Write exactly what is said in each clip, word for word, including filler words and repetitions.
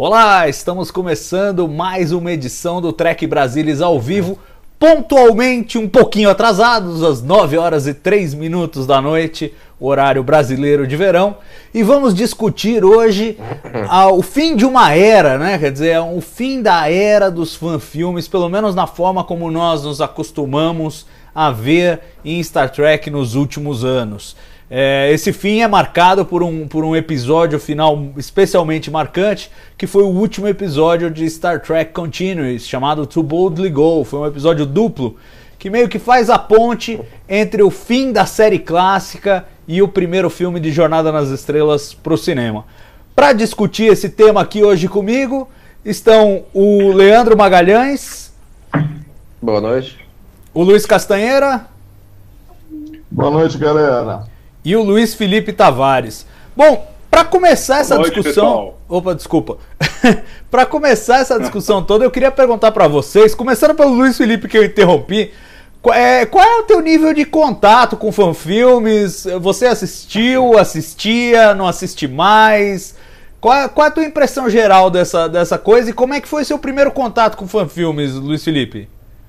Olá, estamos começando mais uma edição do Trek Brasilis ao vivo, pontualmente um pouquinho atrasados, às nove horas e três minutos da noite, horário brasileiro de verão, e vamos discutir hoje ah, o fim de uma era, né? Quer dizer, o fim da era dos fanfilmes, pelo menos na forma como nós nos acostumamos a ver em Star Trek nos últimos anos. É, esse fim é marcado por um, por um episódio final especialmente marcante, que foi o último episódio de Star Trek Continuous, chamado To Boldly Go. Foi um episódio duplo, que meio que faz a ponte entre o fim da série clássica e o primeiro filme de Jornada nas Estrelas para o cinema. Para discutir esse tema aqui hoje comigo, estão o Leandro Magalhães. Boa noite. O Luiz Castanheira. Boa noite, galera. E o Luiz Felipe Tavares. Bom, para começar essa Boa noite, discussão... pessoal. Opa, desculpa. Para começar essa discussão toda, eu queria perguntar para vocês, começando pelo Luiz Felipe, que eu interrompi, qual é, qual é o teu nível de contato com fanfilmes? Você assistiu, assistia, não assiste mais? Qual é, qual é a tua impressão geral dessa, dessa coisa e como é que foi seu primeiro contato com fanfilmes, Luiz Felipe?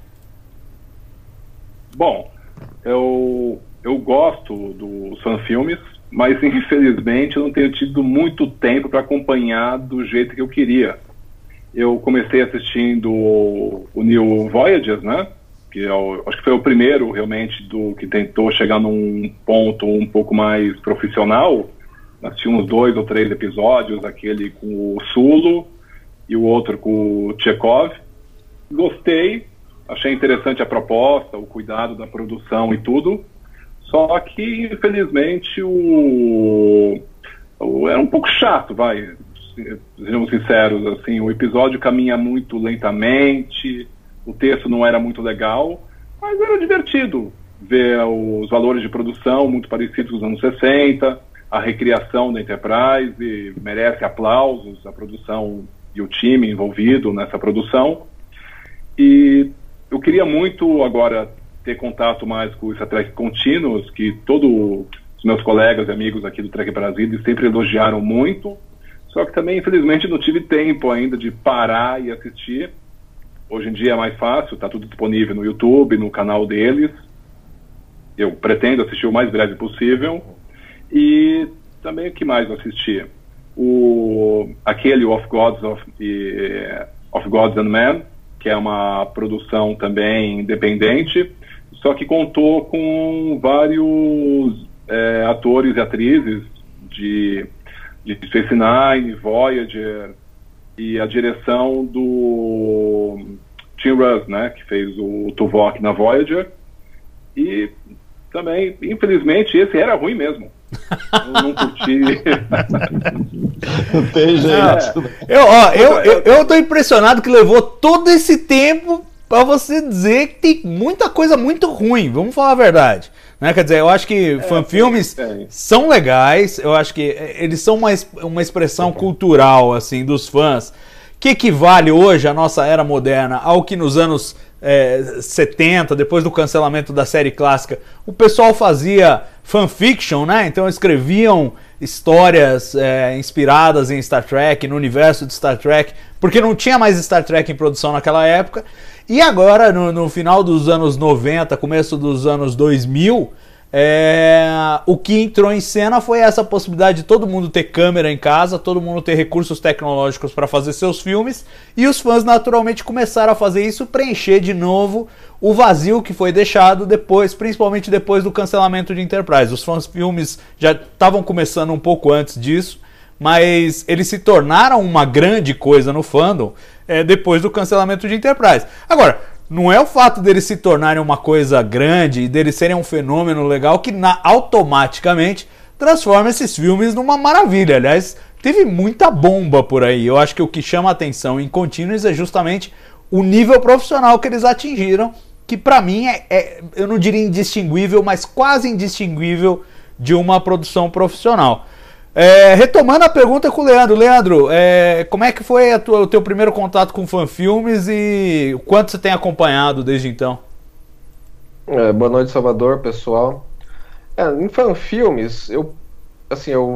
Bom, eu... Eu gosto dos fanfilmes, mas infelizmente eu não tenho tido muito tempo para acompanhar do jeito que eu queria. Eu comecei assistindo o New Voyages, né? Que é o, acho que foi o primeiro realmente do que tentou chegar num ponto um pouco mais profissional. Assisti uns dois ou três episódios, aquele com o Sulu e o outro com o Chekhov. Gostei, achei interessante a proposta, o cuidado da produção e tudo. Só que, infelizmente, o... o... era um pouco chato, vai, sejamos sinceros, assim, o episódio caminha muito lentamente, o texto não era muito legal, mas era divertido ver os valores de produção muito parecidos com os anos sessenta, a recriação da Enterprise, merece aplausos, a produção e o time envolvido nessa produção. E eu queria muito agora ter contato mais com o Star Trek Continuous, que todos os meus colegas e amigos aqui do Trek Brasil sempre elogiaram muito, só que também, infelizmente, não tive tempo ainda de parar e assistir. Hoje em dia é mais fácil, está tudo disponível no YouTube, no canal deles. Eu pretendo assistir o mais breve possível. E também o que mais eu assisti? O, aquele Of Gods, of, e, of Gods and Men, que é uma produção também independente, só que contou com vários é, atores e atrizes de, de Space Nine, Voyager, e a direção do Tim Russ, né, que fez o Tuvok na Voyager. E também, infelizmente, esse era ruim mesmo. Eu não curti. Não tem jeito. É. Eu, ó, eu, eu, eu tô impressionado que levou todo esse tempo pra você dizer que tem muita coisa muito ruim, vamos falar a verdade, né? Quer dizer, eu acho que é, fanfilmes é, é. são legais, eu acho que eles são uma, uma expressão cultural, assim, dos fãs, que equivale hoje à nossa era moderna ao que nos anos é, setenta, depois do cancelamento da série clássica, o pessoal fazia fanfiction, né? Então escreviam histórias é, inspiradas em Star Trek, no universo de Star Trek, porque não tinha mais Star Trek em produção naquela época. E agora, no, no final dos anos noventa, começo dos anos dois mil, é, o que entrou em cena foi essa possibilidade de todo mundo ter câmera em casa, todo mundo ter recursos tecnológicos para fazer seus filmes, e os fãs naturalmente começaram a fazer isso, preencher de novo o vazio que foi deixado depois, principalmente depois do cancelamento de Enterprise. Os fãs filmes já estavam começando um pouco antes disso, mas eles se tornaram uma grande coisa no fandom é, depois do cancelamento de Enterprise. Agora, não é o fato deles se tornarem uma coisa grande e deles serem um fenômeno legal que na, automaticamente transforma esses filmes numa maravilha. Aliás, teve muita bomba por aí. Eu acho que o que chama a atenção em Continuous é justamente o nível profissional que eles atingiram, que pra mim é, é, eu não diria indistinguível, mas quase indistinguível de uma produção profissional. É, retomando a pergunta com o Leandro. Leandro, é, como é que foi a tua, o teu primeiro contato com fanfilmes e o quanto você tem acompanhado desde então? É, boa noite, Salvador, pessoal. É, em fanfilmes, eu, assim, eu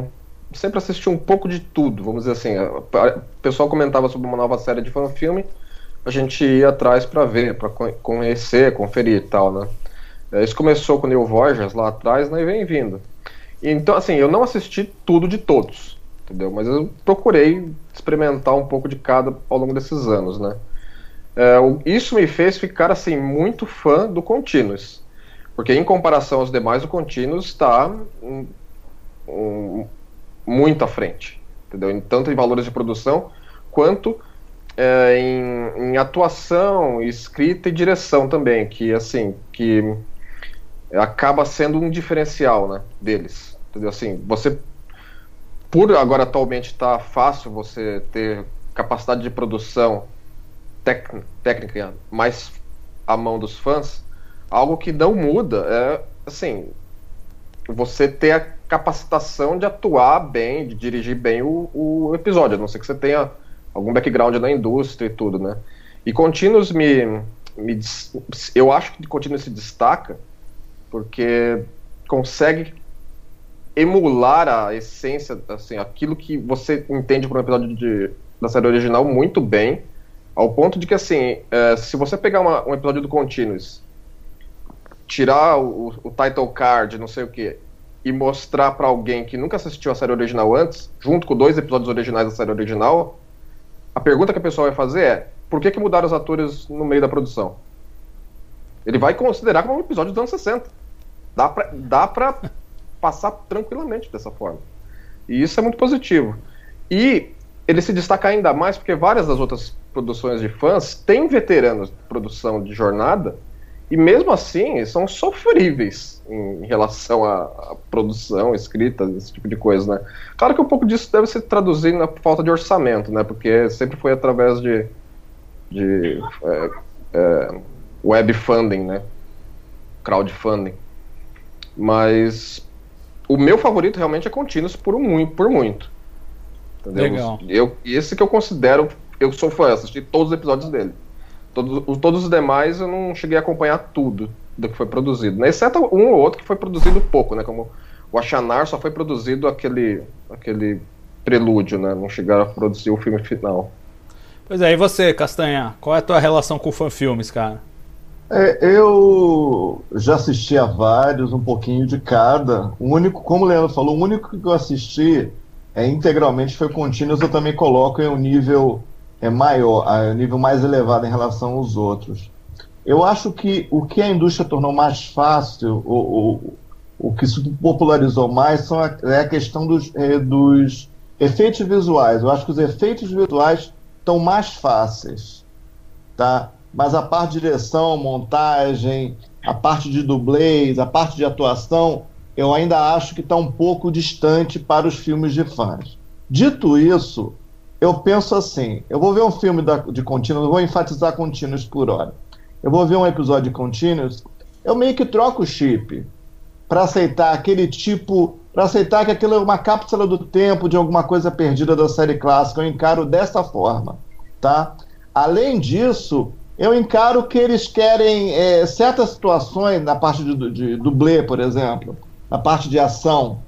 sempre assisti um pouco de tudo, vamos dizer assim. O pessoal comentava sobre uma nova série de fanfilme, a gente ia atrás para ver, para conhecer, conferir e tal, né? Isso começou com o Neil Borges lá atrás, né, e vem vindo. Então, assim, eu não assisti tudo de todos, entendeu? Mas eu procurei experimentar um pouco de cada ao longo desses anos, né? É, isso me fez ficar, assim, muito fã do Continuous, porque em comparação aos demais, o Continuous está um, um, muito à frente, entendeu? Tanto em valores de produção, quanto é, em, em atuação, escrita e direção também, que, assim, que acaba sendo um diferencial, né, deles, entendeu? Assim, você, por agora atualmente tá fácil você ter capacidade de produção tec, técnica mais à mão dos fãs, algo que não muda é, assim, você ter a capacitação de atuar bem, de dirigir bem o, o episódio, a não ser que você tenha algum background na indústria e tudo, né? E Continuous me, me eu acho que Continuous se destaca porque consegue emular a essência, assim, aquilo que você entende por um episódio de, da série original muito bem, ao ponto de que, assim, é, se você pegar uma, um episódio do Continuous, tirar o, o title card, não sei o que, e mostrar pra alguém que nunca assistiu a série original antes, junto com dois episódios originais da série original, a pergunta que a pessoa vai fazer é: por que que mudaram os atores no meio da produção? Ele vai considerar como um episódio dos anos sessenta. Dá pra, dá pra passar tranquilamente dessa forma. E isso é muito positivo. E ele se destaca ainda mais porque várias das outras produções de fãs têm veteranos de produção de jornada e mesmo assim são sofríveis em relação à, à produção, escrita, esse tipo de coisa, né? Claro que um pouco disso deve se traduzir na falta de orçamento, né? Porque sempre foi através de, de é, é, web funding, né? Crowdfunding. Mas o meu favorito realmente é Continuous por muito, por muito. Entendeu? Legal. Eu, esse que eu considero, eu sou fã, assisti todos os episódios dele. Todos, todos os demais eu não cheguei a acompanhar tudo do que foi produzido, né? Exceto um ou outro que foi produzido pouco, né? Como o Ashanar só foi produzido aquele, aquele prelúdio, né? Não chegaram a produzir o filme final. Pois é, e você, Castanha? Qual é a tua relação com fanfilmes, cara? É, eu já assisti a vários, um pouquinho de cada. O único, como o Leandro falou, o único que eu assisti é, integralmente foi Continuous. Eu também coloco em um nível é, maior, um nível mais elevado em relação aos outros. Eu acho que o que a indústria tornou mais fácil, o, o, o que se popularizou mais, são a, é a questão dos, é, dos efeitos visuais. Eu acho que os efeitos visuais estão mais fáceis, tá? Mas a parte de direção, montagem, a parte de dublês, a parte de atuação, eu ainda acho que está um pouco distante para os filmes de fãs. Dito isso, eu penso assim, eu vou ver um filme da, de Continuous, eu vou enfatizar Continuous por hora. Eu vou ver um episódio de Continuous, eu meio que troco o chip para aceitar aquele tipo, para aceitar que aquilo é uma cápsula do tempo de alguma coisa perdida da série clássica. Eu encaro dessa forma, tá? Além disso, eu encaro que eles querem é, certas situações, na parte de, de dublê, por exemplo, na parte de ação,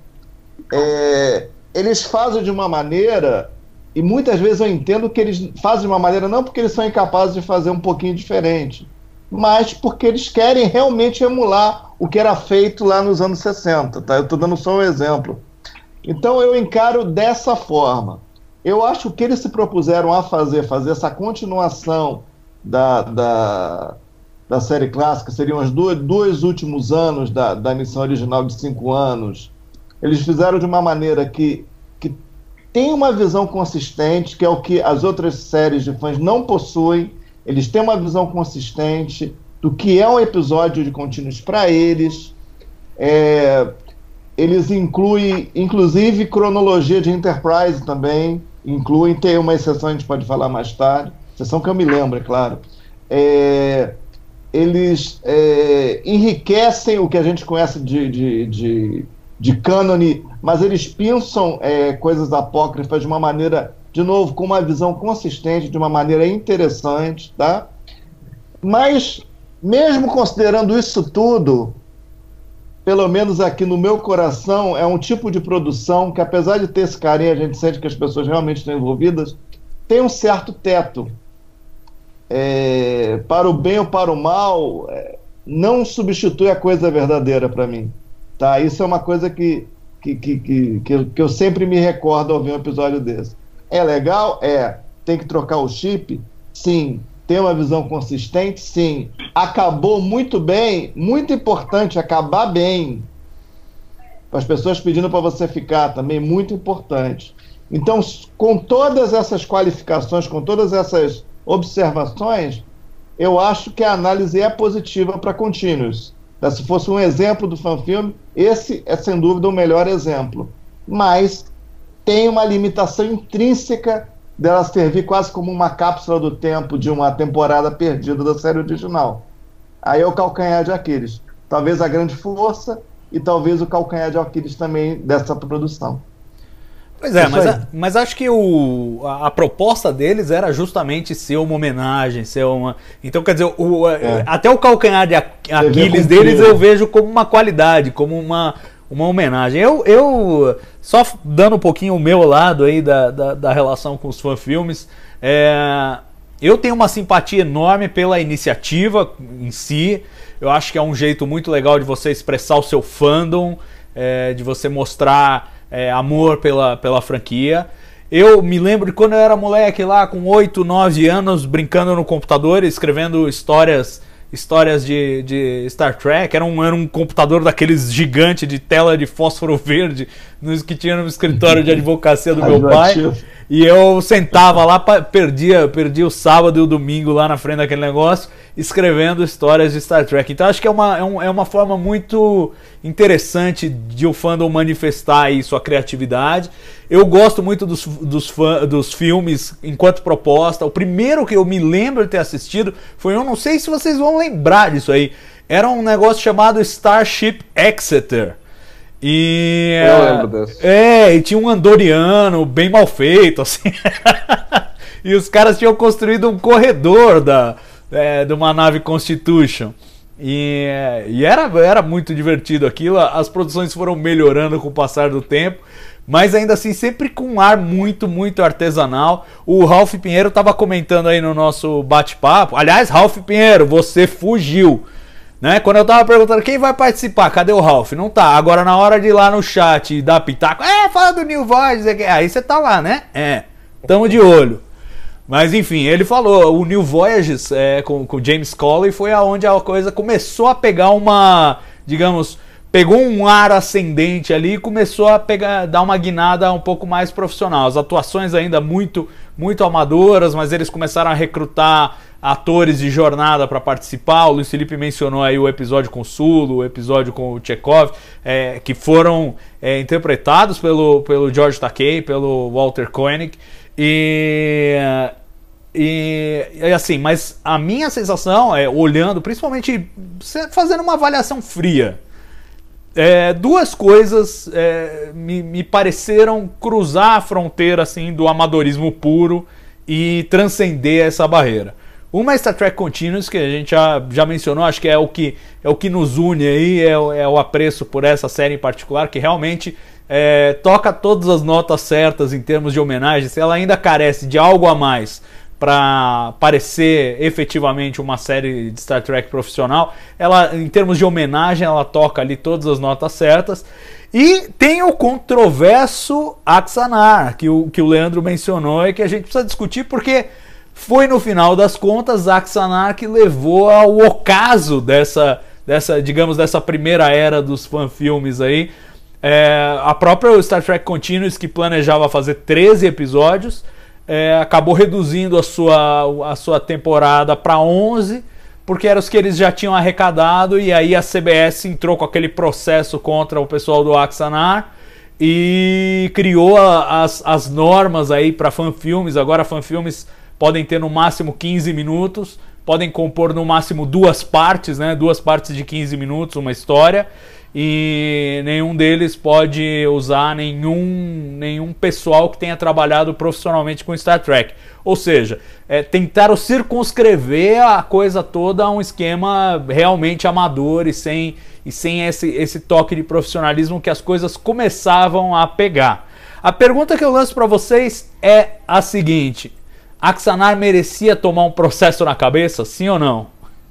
é, eles fazem de uma maneira, e muitas vezes eu entendo que eles fazem de uma maneira não porque eles são incapazes de fazer um pouquinho diferente, mas porque eles querem realmente emular o que era feito lá nos anos sessenta, tá? Eu estou dando só um exemplo. Então eu encaro dessa forma. Eu acho que eles se propuseram a fazer, fazer essa continuação Da, da, da série clássica, seriam os dois, dois últimos anos da, da missão original de cinco anos. Eles fizeram de uma maneira que, que tem uma visão consistente, que é o que as outras séries de fãs não possuem. Eles têm uma visão consistente do que é um episódio de Continuous para eles. É, eles incluem, inclusive, cronologia de Enterprise também. Incluem, tem uma exceção, a gente pode falar mais tarde. Exceção que eu me lembro, é claro. É, eles é, enriquecem o que a gente conhece de, de, de, de cânone, mas eles pensam é, coisas apócrifas de uma maneira, de novo, com uma visão consistente, de uma maneira interessante, tá? Mas, mesmo considerando isso tudo, pelo menos aqui no meu coração, é um tipo de produção que, apesar de ter esse carinho, a gente sente que as pessoas realmente estão envolvidas, tem um certo teto. É, para o bem ou para o mal, é, não substitui a coisa verdadeira para mim. Tá? Isso é uma coisa que, que, que, que, que, eu, que eu sempre me recordo ao ver um episódio desse. É legal? É. Tem que trocar o chip? Sim. Tem uma visão consistente? Sim. Acabou muito bem? Muito importante acabar bem. As pessoas pedindo para você ficar também, muito importante. Então, com todas essas qualificações, com todas essas observações, eu acho que a análise é positiva para Continuous. Se fosse um exemplo do fanfilme, esse é sem dúvida o melhor exemplo. Mas tem uma limitação intrínseca dela servir quase como uma cápsula do tempo de uma temporada perdida da série original. Aí é o calcanhar de Aquiles. Talvez a grande força e talvez o calcanhar de Aquiles também dessa produção. Pois é, mas, a, mas acho que o, a, a proposta deles era justamente ser uma homenagem, ser uma... Então, quer dizer, o, é. até o calcanhar de Aquiles deles eu vejo como uma qualidade, como uma... uma homenagem. Eu, eu, só dando um pouquinho o meu lado aí da, da, da relação com os fanfilmes, é, eu tenho uma simpatia enorme pela iniciativa em si. Eu acho que é um jeito muito legal de você expressar o seu fandom, é, de você mostrar é, amor pela, pela franquia. Eu me lembro de quando eu era moleque lá, com oito, nove anos, brincando no computador, escrevendo histórias... histórias de, de Star Trek. Era um, era um computador daqueles gigantes de tela de fósforo verde que tinha no escritório de advocacia do meu pai, e eu sentava lá, perdia, perdia o sábado e o domingo lá na frente daquele negócio, escrevendo histórias de Star Trek. Então acho que é uma, é, um, é uma forma muito interessante de o fandom manifestar aí sua criatividade. Eu gosto muito dos, dos, fã, dos filmes enquanto proposta. O primeiro que eu me lembro de ter assistido foi, eu não sei se vocês vão lembrar disso aí, era um negócio chamado Starship Exeter. E, eu lembro desse. É, e tinha um andoriano bem mal feito, assim. E os caras tinham construído um corredor da, é, de uma nave Constitution. E, e era, era muito divertido aquilo. As produções foram melhorando com o passar do tempo, mas ainda assim sempre com um ar muito, muito artesanal. O Ralph Pinheiro estava comentando aí no nosso bate-papo. Aliás, Ralph Pinheiro, você fugiu, né? Quando eu tava perguntando quem vai participar, cadê o Ralph? Não tá. Agora na hora de ir lá no chat e dar pitaco, é, fala do New Voyages, aí você tá lá, né? É, tamo de olho. Mas enfim, ele falou, o New Voyages é, com o James Cawley foi aonde a coisa começou a pegar uma, digamos, pegou um ar ascendente ali e começou a pegar, dar uma guinada um pouco mais profissional. As atuações ainda muito, muito amadoras, mas eles começaram a recrutar atores de jornada para participar. O Luiz Felipe mencionou aí o episódio com o Sulu, o episódio com o Chekhov, é, que foram é, interpretados pelo, pelo George Takei, pelo Walter Koenig. E, e, e assim, mas a minha sensação é, olhando, principalmente fazendo uma avaliação fria, é, duas coisas é, me, me pareceram cruzar a fronteira assim, do amadorismo puro e transcender essa barreira. Uma é Star Trek Continuous, que a gente já, já mencionou, acho que é o que, é o que nos une aí, é, é o apreço por essa série em particular, que realmente é, toca todas as notas certas em termos de homenagem. Se ela ainda carece de algo a mais para parecer efetivamente uma série de Star Trek profissional, ela, em termos de homenagem, ela toca ali todas as notas certas. E tem o controverso Axanar, que o, que o Leandro mencionou e que a gente precisa discutir, porque foi no final das contas Axanar que levou ao ocaso dessa, dessa, digamos, dessa primeira era dos fanfilmes aí. É, a própria Star Trek Continuous, que planejava fazer treze episódios, é, acabou reduzindo a sua, a sua temporada para onze, porque eram os que eles já tinham arrecadado, e aí a C B S entrou com aquele processo contra o pessoal do Axanar e criou a, as, as normas aí para fanfilmes. Agora fanfilmes podem ter no máximo quinze minutos, podem compor no máximo duas partes, né? Duas partes de quinze minutos, uma história, e nenhum deles pode usar nenhum, nenhum pessoal que tenha trabalhado profissionalmente com Star Trek. Ou seja, é, tentaram circunscrever a coisa toda a um esquema realmente amador e sem, e sem esse, esse toque de profissionalismo que as coisas começavam a pegar. A pergunta que eu lanço para vocês é a seguinte: Axanar merecia tomar um processo na cabeça, sim ou não?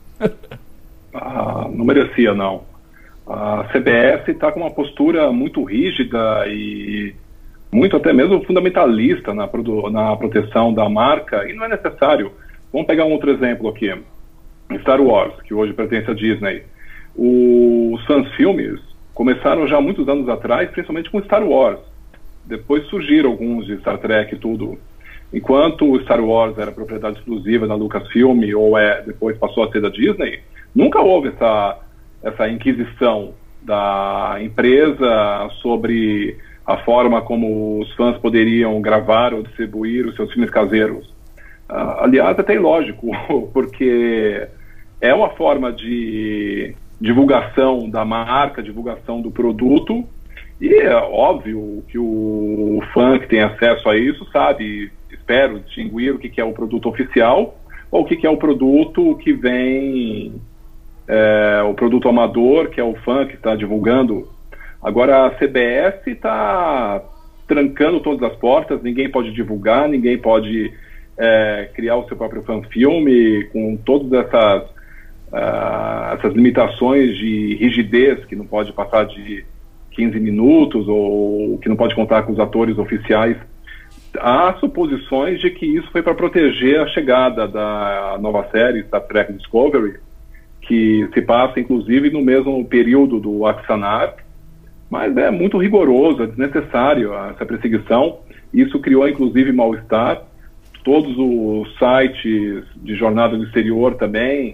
Ah, não merecia, não. A C B S está com uma postura muito rígida e muito até mesmo fundamentalista na, na proteção da marca, e não é necessário. Vamos pegar um outro exemplo aqui. Star Wars, que hoje pertence à Disney. Os fãs filmes começaram já há muitos anos atrás, principalmente com Star Wars. Depois surgiram alguns de Star Trek e tudo. Enquanto o Star Wars era propriedade exclusiva da Lucasfilm, ou é, depois passou a ser da Disney, nunca houve essa, essa inquisição da empresa sobre a forma como os fãs poderiam gravar ou distribuir os seus filmes caseiros. Uh, aliás, até ilógico, porque é uma forma de divulgação da marca, divulgação do produto, e é óbvio que o fã que tem acesso a isso sabe, espero, distinguir o que é o produto oficial ou o que é o produto que vem, é, o produto amador, que é o fã que está divulgando. Agora a C B S está trancando todas as portas, ninguém pode divulgar, ninguém pode é, criar o seu próprio fan-filme com todas essas, uh, essas limitações de rigidez, que não pode passar de quinze minutos ou que não pode contar com os atores oficiais. Há suposições de que isso foi para proteger a chegada da nova série Star Trek Discovery, que se passa inclusive no mesmo período do Axanar, mas é muito rigoroso, é desnecessário essa perseguição. Isso criou inclusive mal-estar. Todos os sites de jornada do exterior também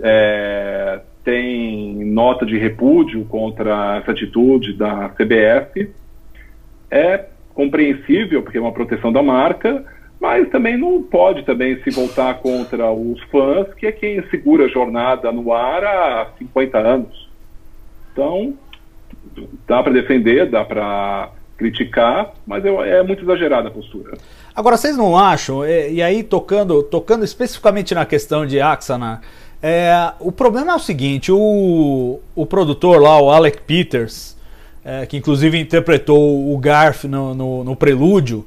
é, têm nota de repúdio contra essa atitude da C B S. É compreensível, porque é uma proteção da marca, mas também não pode também se voltar contra os fãs, que é quem segura a jornada no ar há cinquenta anos. Então, dá para defender, dá para criticar, mas é muito exagerada a postura. Agora, vocês não acham, e aí tocando, tocando especificamente na questão de Axanar, é, o problema é o seguinte: o, o produtor lá, o Alec Peters, é, que inclusive interpretou o Garf no, no, no Prelúdio,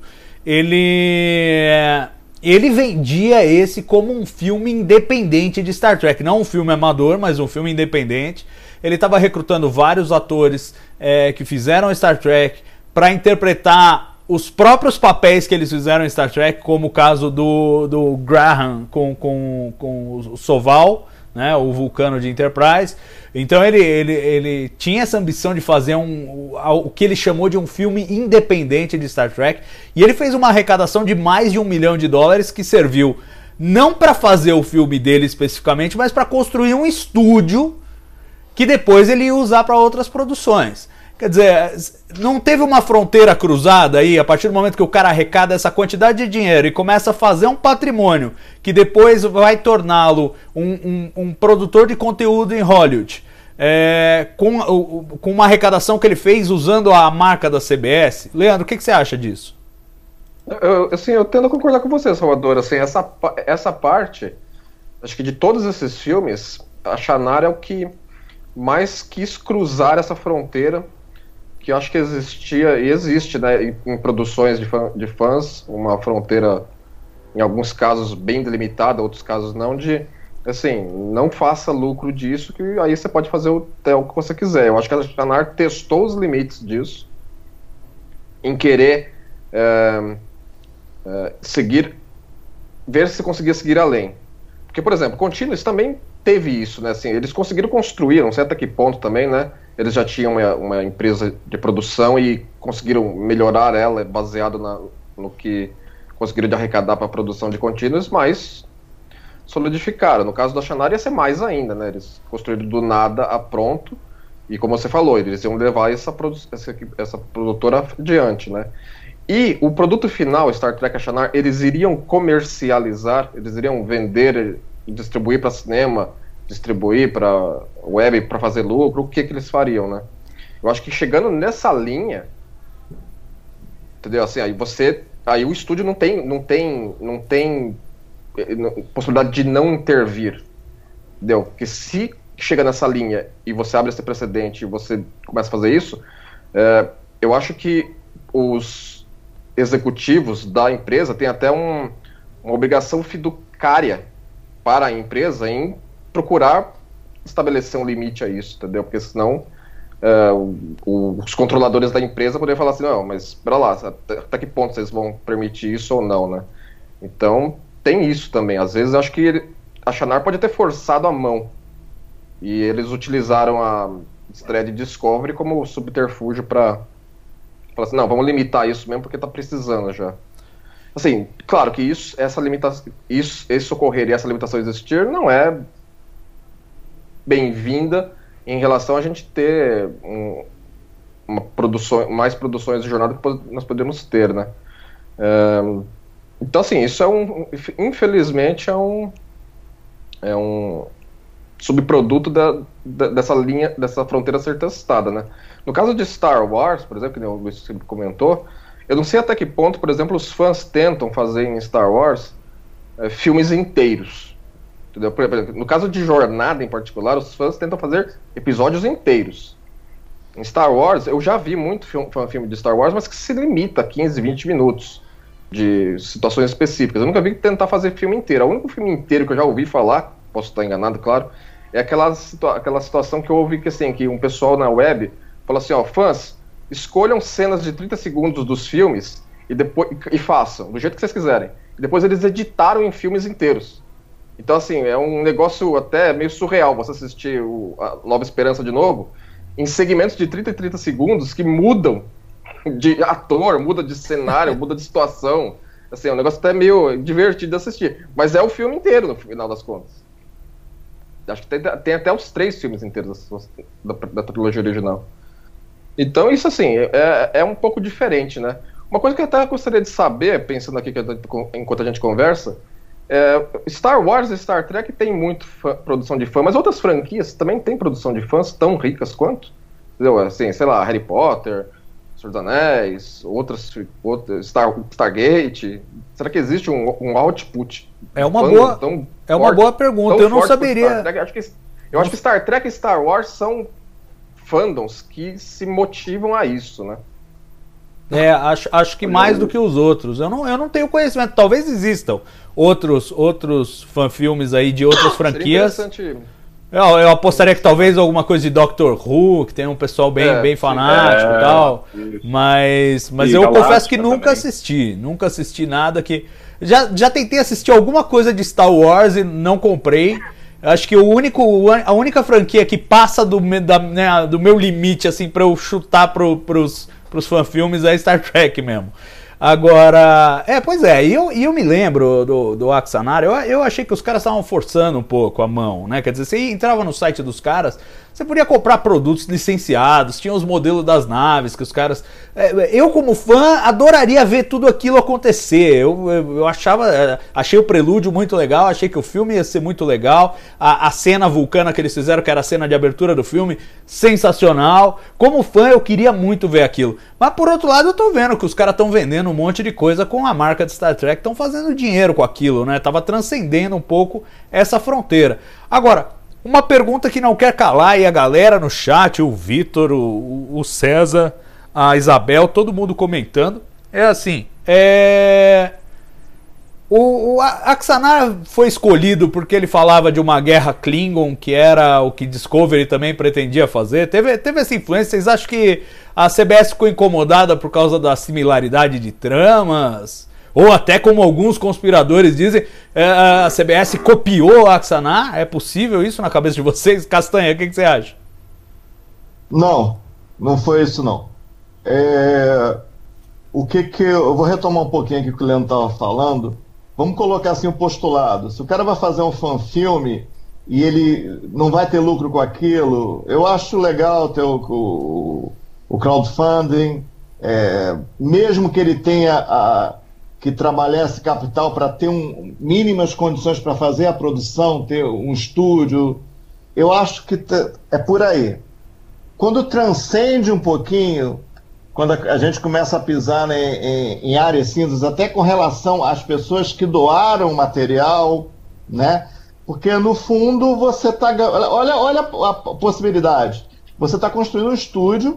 ele, ele vendia esse como um filme independente de Star Trek, não um filme amador, mas um filme independente. Ele estava recrutando vários atores é, que fizeram Star Trek para interpretar os próprios papéis que eles fizeram em Star Trek, como o caso do, do Graham com, com, com o Soval, né, o vulcano de Enterprise. Então ele, ele, ele tinha essa ambição de fazer um, o que ele chamou de um filme independente de Star Trek, e ele fez uma arrecadação de mais de um milhão de dólares, que serviu não para fazer o filme dele especificamente, mas para construir um estúdio que depois ele ia usar para outras produções. Quer dizer, não teve uma fronteira cruzada aí, a partir do momento que o cara arrecada essa quantidade de dinheiro e começa a fazer um patrimônio que depois vai torná-lo um, um, um produtor de conteúdo em Hollywood, é, com, com uma arrecadação que ele fez usando a marca da C B S. Leandro, o que, que você acha disso? Eu, assim, eu tendo a concordar com você, Salvador. Assim, essa, essa parte, acho que de todos esses filmes, a Axanar é o que mais quis cruzar essa fronteira, que eu acho que existia e existe, né, em, em produções de, fã, de fãs, uma fronteira, em alguns casos bem delimitada, outros casos não, de, assim, não faça lucro disso, que aí você pode fazer o, até o que você quiser. Eu acho que a Axanar testou os limites disso, em querer é, é, seguir, ver se conseguia seguir além. Porque, por exemplo, Continuous também teve isso, né, assim, eles conseguiram construir, não sei até que ponto também, né, eles já tinham uma, uma empresa de produção e conseguiram melhorar ela baseado na, no que conseguiram de arrecadar para a produção de Continuous, mas solidificaram. No caso da Axanar ia ser mais ainda, né, eles construíram do nada a pronto, e como você falou, eles iam levar essa, produ essa, essa produtora adiante, né. E o produto final, Star Trek Axanar, eles iriam comercializar, eles iriam vender distribuir para cinema, distribuir para web para fazer lucro, o que que eles fariam, né? Eu acho que chegando nessa linha, entendeu? Assim, aí você, aí o estúdio não tem, não tem, não tem possibilidade de não intervir, entendeu? Porque se chega nessa linha e você abre esse precedente e você começa a fazer isso, é, eu acho que os executivos da empresa têm até um, uma obrigação fiduciária para a empresa em procurar estabelecer um limite a isso, entendeu? Porque senão é, o, o, os controladores da empresa poderiam falar assim, não, mas espera lá, até, até que ponto vocês vão permitir isso ou não, né? Então tem isso também. Às vezes eu acho que ele, a Shannara pode ter forçado a mão e eles utilizaram a estreia de Discovery como subterfúgio para falar assim, não, vamos limitar isso mesmo porque tá precisando já. Assim, claro que isso, essa limitação, isso, esse ocorrer e essa limitação existir não é bem-vinda em relação a gente ter um, uma produção, mais produções de jornada que nós podemos ter, né? É, então, assim, isso é um, infelizmente, é um, é um subproduto da, da, dessa linha, dessa fronteira a ser testada, né? No caso de Star Wars, por exemplo, que o Luiz comentou, eu não sei até que ponto, por exemplo, os fãs tentam fazer em Star Wars é, filmes inteiros. Entendeu? Por exemplo, no caso de Jornada em particular, os fãs tentam fazer episódios inteiros. Em Star Wars, eu já vi muito filme, filme de Star Wars, mas que se limita a quinze, vinte minutos de situações específicas. Eu nunca vi tentar fazer filme inteiro. O único filme inteiro que eu já ouvi falar, posso estar enganado, claro, é aquela, situa aquela situação que eu ouvi que, assim, que um pessoal na web falou assim, ó, fãs, escolham cenas de trinta segundos dos filmes e, depois, e, e façam, do jeito que vocês quiserem. E depois eles editaram em filmes inteiros. Então, assim, é um negócio até meio surreal você assistir o, a Nova Esperança de novo, em segmentos de trinta e trinta segundos que mudam de ator, muda de cenário, muda de situação. Assim, é um negócio até meio divertido de assistir. Mas é o filme inteiro, no final das contas. Acho que tem, tem até os três filmes inteiros da, da, da trilogia original. Então, isso, assim, é, é um pouco diferente, né? Uma coisa que eu até gostaria de saber, pensando aqui que eu, enquanto a gente conversa, é, Star Wars e Star Trek tem muito fã, produção de fã, mas outras franquias também têm produção de fãs tão ricas quanto? Entendeu? Assim, sei lá, Harry Potter, Senhor dos Anéis, outras, outras Star, Stargate. Será que existe um, um output? É uma boa, tão é uma forte, boa pergunta, eu não saberia. Eu acho, que, eu acho que Star Trek e Star Wars são fandoms que se motivam a isso, né? É, acho, acho que mais do que os outros. Eu não, eu não tenho conhecimento. Talvez existam outros, outros fanfilmes aí de outras franquias. Seria Eu, eu apostaria que talvez alguma coisa de Doctor Who, que tem um pessoal bem, é, bem fanático é, e tal. Isso. Mas, mas eu Galáctica confesso que nunca também. assisti. Nunca assisti nada que... Já, já tentei assistir alguma coisa de Star Wars e não comprei. Acho que o único, a única franquia que passa do, da, né, do meu limite, assim, pra eu chutar pro, pros, pros fanfilmes é Star Trek mesmo. Agora, é, pois é, e eu, e eu me lembro do, do Axanar, eu, eu achei que os caras estavam forçando um pouco a mão, né? Quer dizer, você entrava no site dos caras, você podia comprar produtos licenciados, tinha os modelos das naves que os caras... Eu, como fã, adoraria ver tudo aquilo acontecer. Eu, eu, eu achava, achei o prelúdio muito legal, achei que o filme ia ser muito legal. A, a cena vulcana que eles fizeram, que era a cena de abertura do filme, sensacional. Como fã, eu queria muito ver aquilo. Mas, por outro lado, eu tô vendo que os caras estão vendendo um monte de coisa com a marca de Star Trek, estão fazendo dinheiro com aquilo, né? Tava transcendendo um pouco essa fronteira. Agora, uma pergunta que não quer calar, e a galera no chat, o Vitor, o, o César, a Isabel, todo mundo comentando, é assim, é... O, o Axanar foi escolhido porque ele falava de uma guerra Klingon, que era o que Discovery também pretendia fazer. Teve, teve essa influência. Vocês acham que a C B S ficou incomodada por causa da similaridade de tramas? Ou até, como alguns conspiradores dizem, a C B S copiou o Axanar? É possível isso na cabeça de vocês? Castanha, o que, que você acha? Não, não foi isso não. É... O que que... Eu vou retomar um pouquinho aqui o que o Leandro estava falando. Vamos colocar assim o postulado. Se o cara vai fazer um fanfilme e ele não vai ter lucro com aquilo, eu acho legal ter o, o, o crowdfunding, é, mesmo que ele tenha a, que trabalhasse capital para ter um, mínimas condições para fazer a produção, ter um estúdio. Eu acho que é por aí. Quando transcende um pouquinho, quando a, a gente começa a pisar em, em, em áreas cinzas, até com relação às pessoas que doaram material, né? Porque no fundo você está... Olha, olha a possibilidade. Você está construindo um estúdio,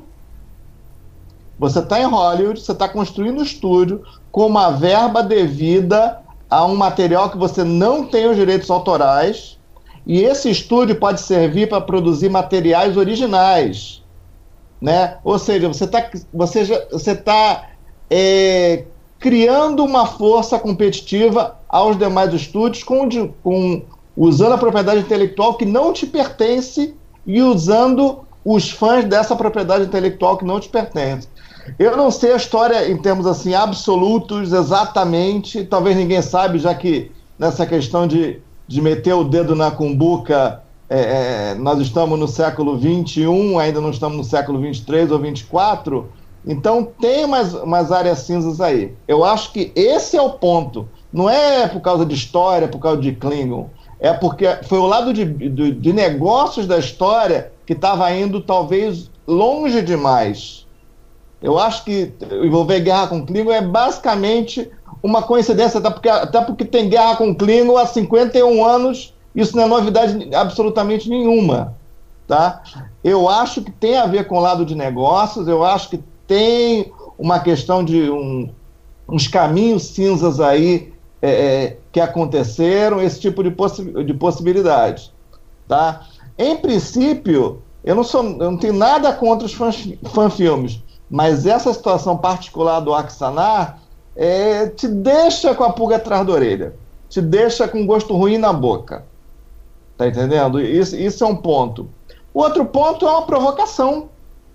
você está em Hollywood, você está construindo um estúdio com uma verba devida a um material que você não tem os direitos autorais, e esse estúdio pode servir para produzir materiais originais, né? Ou seja, você está você já, você tá, é, criando uma força competitiva aos demais estúdios com, com, usando a propriedade intelectual que não te pertence e usando os fãs dessa propriedade intelectual que não te pertence. Eu não sei a história em termos assim absolutos exatamente, talvez ninguém sabe, já que nessa questão de, de meter o dedo na cumbuca, é, é, nós estamos no século vinte e um, ainda não estamos no século vinte e três ou vinte e quatro, então tem umas, umas áreas cinzas aí. Eu acho que esse é o ponto, não é por causa de história, por causa de Klingon, é porque foi o lado de, de, de negócios da história que estava indo talvez longe demais. Eu acho que envolver guerra com Klingon é basicamente uma coincidência, até porque, até porque tem guerra com Klingon há cinquenta e um anos, isso não é novidade absolutamente nenhuma, tá? Eu acho que tem a ver com o lado de negócios, eu acho que tem uma questão de um, uns caminhos cinzas aí é, que aconteceram, esse tipo de, possi de possibilidade, tá? Em princípio, eu não, sou, eu não tenho nada contra os fanfilmes, mas essa situação particular do Axanar é, te deixa com a pulga atrás da orelha, te deixa com gosto ruim na boca, tá entendendo? Isso, isso é um ponto. O outro ponto é uma provocação.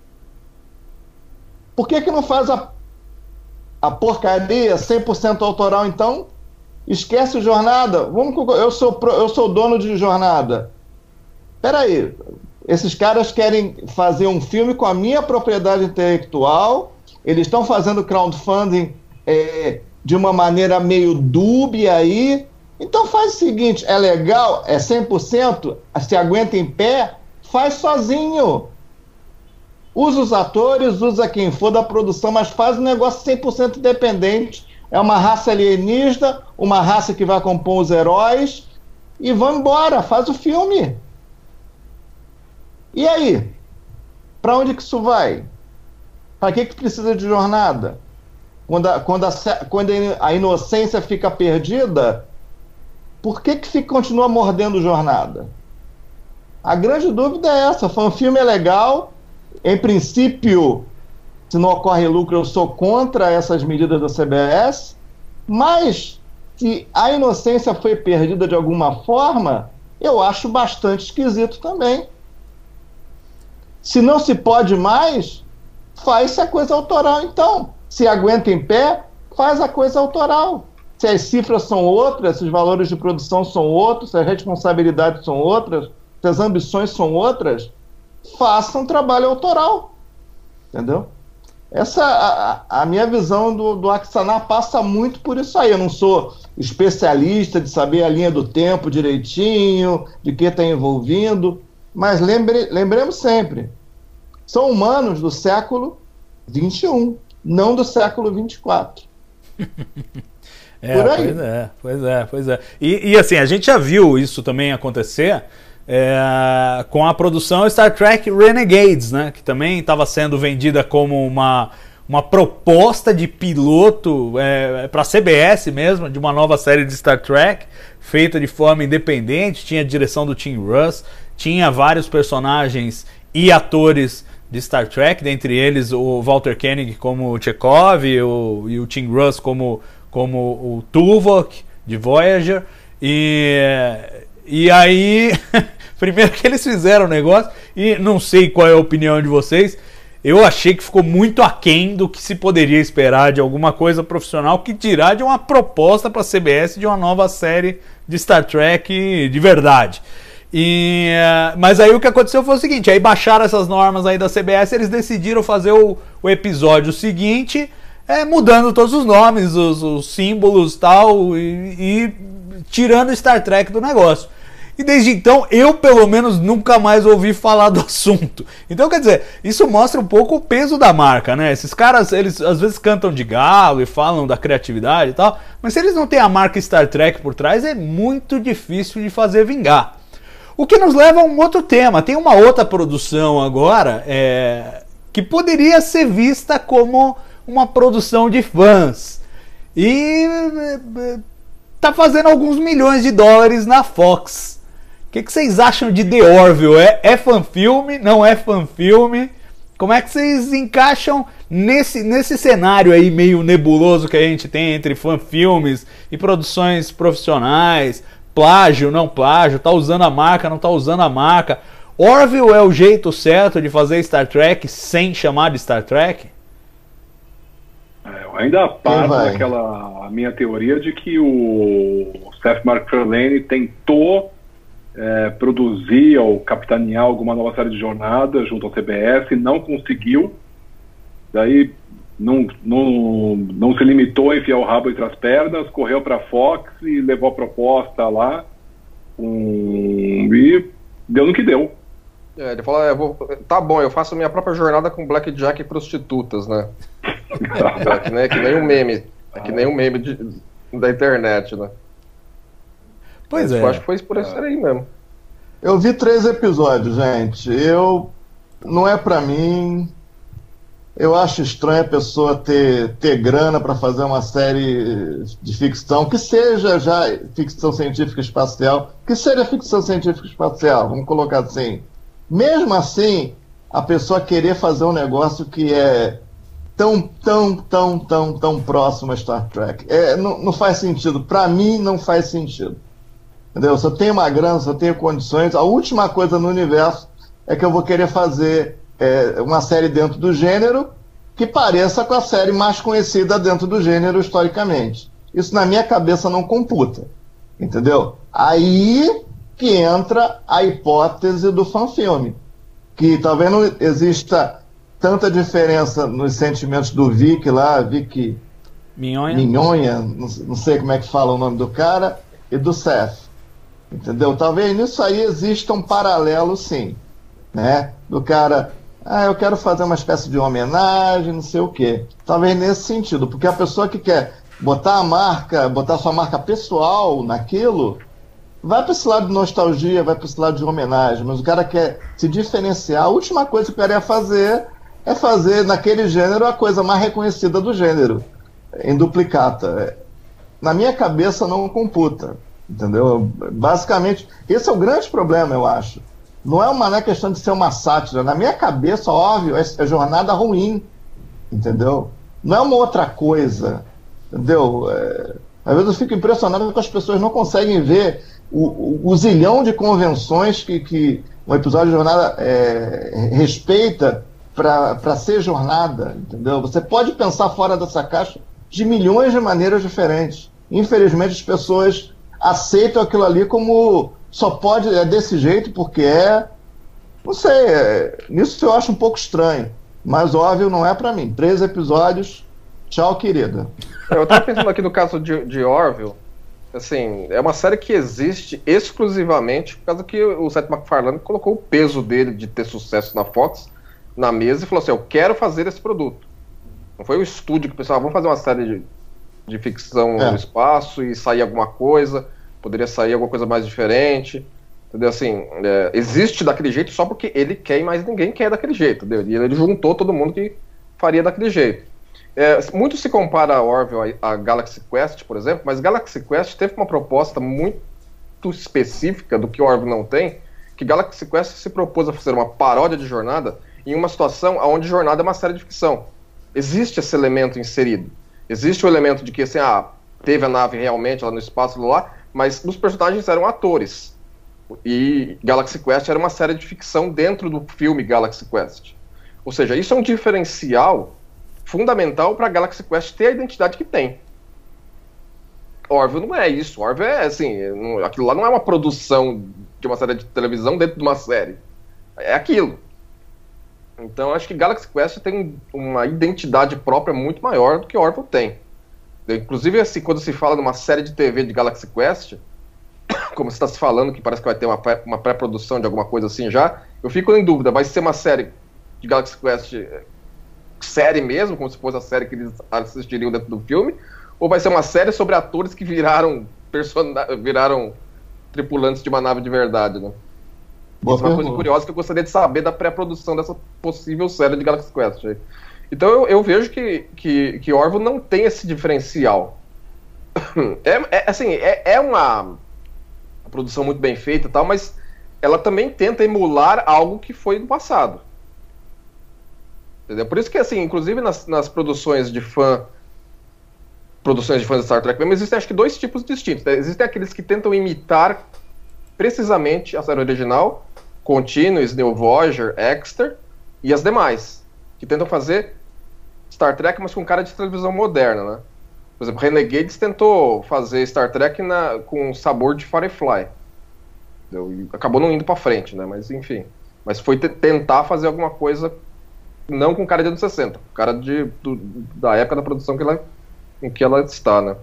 Por que que não faz a, a porcaria cem por cento autoral, então? Esquece Jornada. Vamos, eu, sou, eu sou dono de Jornada. Peraí, esses caras querem fazer um filme com a minha propriedade intelectual, eles estão fazendo crowdfunding é, de uma maneira meio dúbia aí, então faz o seguinte, é legal, é cem por cento, se aguenta em pé, faz sozinho. Usa os atores, usa quem for da produção, mas faz um negócio cem por cento independente. É uma raça alienígena, uma raça que vai compor os heróis, e vamos embora, faz o filme. E aí? Para onde que isso vai? Para que que precisa de Jornada? Quando a, quando a, quando a inocência fica perdida, por que que fica, continua mordendo Jornada? A grande dúvida é essa. O filme é legal, em princípio, se não ocorre lucro, eu sou contra essas medidas da C B S, mas se a inocência foi perdida de alguma forma, eu acho bastante esquisito também. Se não se pode mais, faz-se a coisa autoral, então. Se aguenta em pé, faz a coisa autoral. Se as cifras são outras, se os valores de produção são outros, se as responsabilidades são outras, se as ambições são outras, faça um trabalho autoral. Entendeu? Essa, a, a minha visão do, do Axanar passa muito por isso aí. Eu não sou especialista de saber a linha do tempo direitinho, de que está envolvido, mas lembre, lembremos sempre, são humanos do século vinte e um, não do século vinte e quatro. É, por aí. Pois é, pois é, pois é. E, e assim, a gente já viu isso também acontecer é, com a produção Star Trek Renegades, né, que também estava sendo vendida como uma, uma proposta de piloto é, para a C B S mesmo, de uma nova série de Star Trek, feita de forma independente, tinha a direção do Tim Russ, tinha vários personagens e atores de Star Trek, dentre eles o Walter Koenig como Chekhov e o, e o Tim Russ como, como o Tuvok de Voyager. E, e aí, primeiro que eles fizeram o negócio, e não sei qual é a opinião de vocês, eu achei que ficou muito aquém do que se poderia esperar de alguma coisa profissional, que dirá de uma proposta para a C B S de uma nova série de Star Trek de verdade. E, mas aí o que aconteceu foi o seguinte, aí baixaram essas normas aí da C B S, eles decidiram fazer o, o episódio seguinte é, mudando todos os nomes, os, os símbolos tal, e, e tirando Star Trek do negócio. E desde então, eu pelo menos nunca mais ouvi falar do assunto. Então, quer dizer, isso mostra um pouco o peso da marca, né? Esses caras, eles às vezes cantam de galo e falam da criatividade e tal, mas se eles não têm a marca Star Trek por trás, é muito difícil de fazer vingar. O que nos leva a um outro tema. Tem uma outra produção agora, é, que poderia ser vista como uma produção de fãs. E tá fazendo alguns milhões de dólares na Fox. O que, que vocês acham de The Orville? É, é fanfilme? Não é fanfilme? Como é que vocês encaixam nesse, nesse cenário aí meio nebuloso que a gente tem entre fanfilmes e produções profissionais? Plágio, não plágio? Tá usando a marca, não tá usando a marca? Orville é o jeito certo de fazer Star Trek sem chamar de Star Trek? É, eu ainda parto daquela minha teoria de que o Seth MacFarlane tentou É, produzir ou capitanear alguma nova série de jornada junto ao C B S, não conseguiu, daí não, não, não se limitou a enfiar o rabo entre as pernas, correu para a Fox e levou a proposta lá, um, e deu no que deu. É, ele falou, é, vou, tá bom, eu faço minha própria jornada com blackjack e prostitutas, né? é, que, nem, que nem um meme, é que nem um meme de, da internet, né? Pois é. Eu acho que foi por esse aí mesmo. Eu vi três episódios, gente. Eu... Não é pra mim. Eu acho estranho a pessoa ter, ter grana pra fazer uma série de ficção, que seja já ficção científica espacial, que seja ficção científica espacial, vamos colocar assim. Mesmo assim, a pessoa querer fazer um negócio que é tão, tão, tão, tão, tão próximo a Star Trek. É, não, não faz sentido. Pra mim, não faz sentido. Entendeu? Se eu tenho uma grana, se eu tenho condições, a última coisa no universo é que eu vou querer fazer é, uma série dentro do gênero que pareça com a série mais conhecida dentro do gênero historicamente. Isso na minha cabeça não computa. Entendeu? Aí que entra a hipótese do fanfilme, que talvez não exista tanta diferença nos sentimentos do Vic lá, Vic Mignogna, Mignogna não, não sei como é que fala o nome do cara, e do Seth. Entendeu? Talvez nisso aí exista um paralelo, sim, né? Do cara, ah, eu quero fazer uma espécie de homenagem, não sei o quê. Talvez nesse sentido, porque a pessoa que quer botar a marca, botar sua marca pessoal naquilo, vai para esse lado de nostalgia, vai para esse lado de homenagem, mas o cara quer se diferenciar. A última coisa que o cara ia fazer é fazer naquele gênero a coisa mais reconhecida do gênero, em duplicata. Na minha cabeça não computa. Entendeu? Basicamente, esse é o grande problema, eu acho. Não é uma não é questão de ser uma sátira. Na minha cabeça, óbvio, é, é jornada ruim. Entendeu? Não é uma outra coisa. Entendeu? É, às vezes eu fico impressionado que as pessoas não conseguem ver o, o, o zilhão de convenções que, que um episódio de jornada é, respeita para ser jornada. Entendeu? Você pode pensar fora dessa caixa de milhões de maneiras diferentes. Infelizmente, as pessoas aceitam aquilo ali como só pode, é desse jeito porque é, não sei, é, nisso eu acho um pouco estranho, mas óbvio não é pra mim. Três episódios, tchau, querida. Eu tava pensando aqui no caso de, de Orville, assim, é uma série que existe exclusivamente por causa que o Seth MacFarlane colocou o peso dele de ter sucesso na Fox na mesa e falou assim, eu quero fazer esse produto. Não foi o estúdio que pensou, ah, vamos fazer uma série de de ficção é. no espaço e sair alguma coisa, poderia sair alguma coisa mais diferente, entendeu? Assim, é, existe daquele jeito só porque ele quer e mais ninguém quer daquele jeito, entendeu? E ele juntou todo mundo que faria daquele jeito. É, muito se compara a Orville a, a Galaxy Quest, por exemplo, mas Galaxy Quest teve uma proposta muito específica do que Orville não tem, que Galaxy Quest se propôs a fazer uma paródia de jornada em uma situação onde jornada é uma série de ficção. Existe esse elemento inserido. Existe o elemento de que, assim, ah, teve a nave realmente lá no espaço lá, mas os personagens eram atores. E Galaxy Quest era uma série de ficção dentro do filme Galaxy Quest. Ou seja, isso é um diferencial fundamental para Galaxy Quest ter a identidade que tem. Orville não é isso. Orville é, assim, não, aquilo lá não é uma produção de uma série de televisão dentro de uma série. É aquilo. Então acho que Galaxy Quest tem uma identidade própria muito maior do que Orville tem. Inclusive, assim, quando se fala numa série de T V de Galaxy Quest, como você está se falando, que parece que vai ter uma, pré, uma pré-produção de alguma coisa assim já, eu fico em dúvida, vai ser uma série de Galaxy Quest série mesmo, como se fosse a série que eles assistiriam dentro do filme, ou vai ser uma série sobre atores que viraram, person... viraram tripulantes de uma nave de verdade, né? Boa Isso é uma coisa curiosa que eu gostaria de saber da pré-produção dessa possível série de Galaxy Quest. Então eu, eu vejo que, que, que Orville não tem esse diferencial. É, é, assim, é, é uma, uma produção muito bem feita e tal, mas ela também tenta emular algo que foi do passado. Entendeu? Por isso que, assim, inclusive nas, nas produções de fã, produções de fãs de Star Trek mesmo, existem acho que dois tipos distintos. Né? Existem aqueles que tentam imitar precisamente a série original, Continuous, New Voyager, Exeter e as demais, que tentam fazer Star Trek, mas com cara de televisão moderna, né? Por exemplo, Renegades tentou fazer Star Trek na, com sabor de Firefly. E acabou não indo pra frente, né? Mas enfim. Mas foi tentar fazer alguma coisa não com cara de anos sessenta, com cara de, do, da época da produção que ela, em que ela está, né?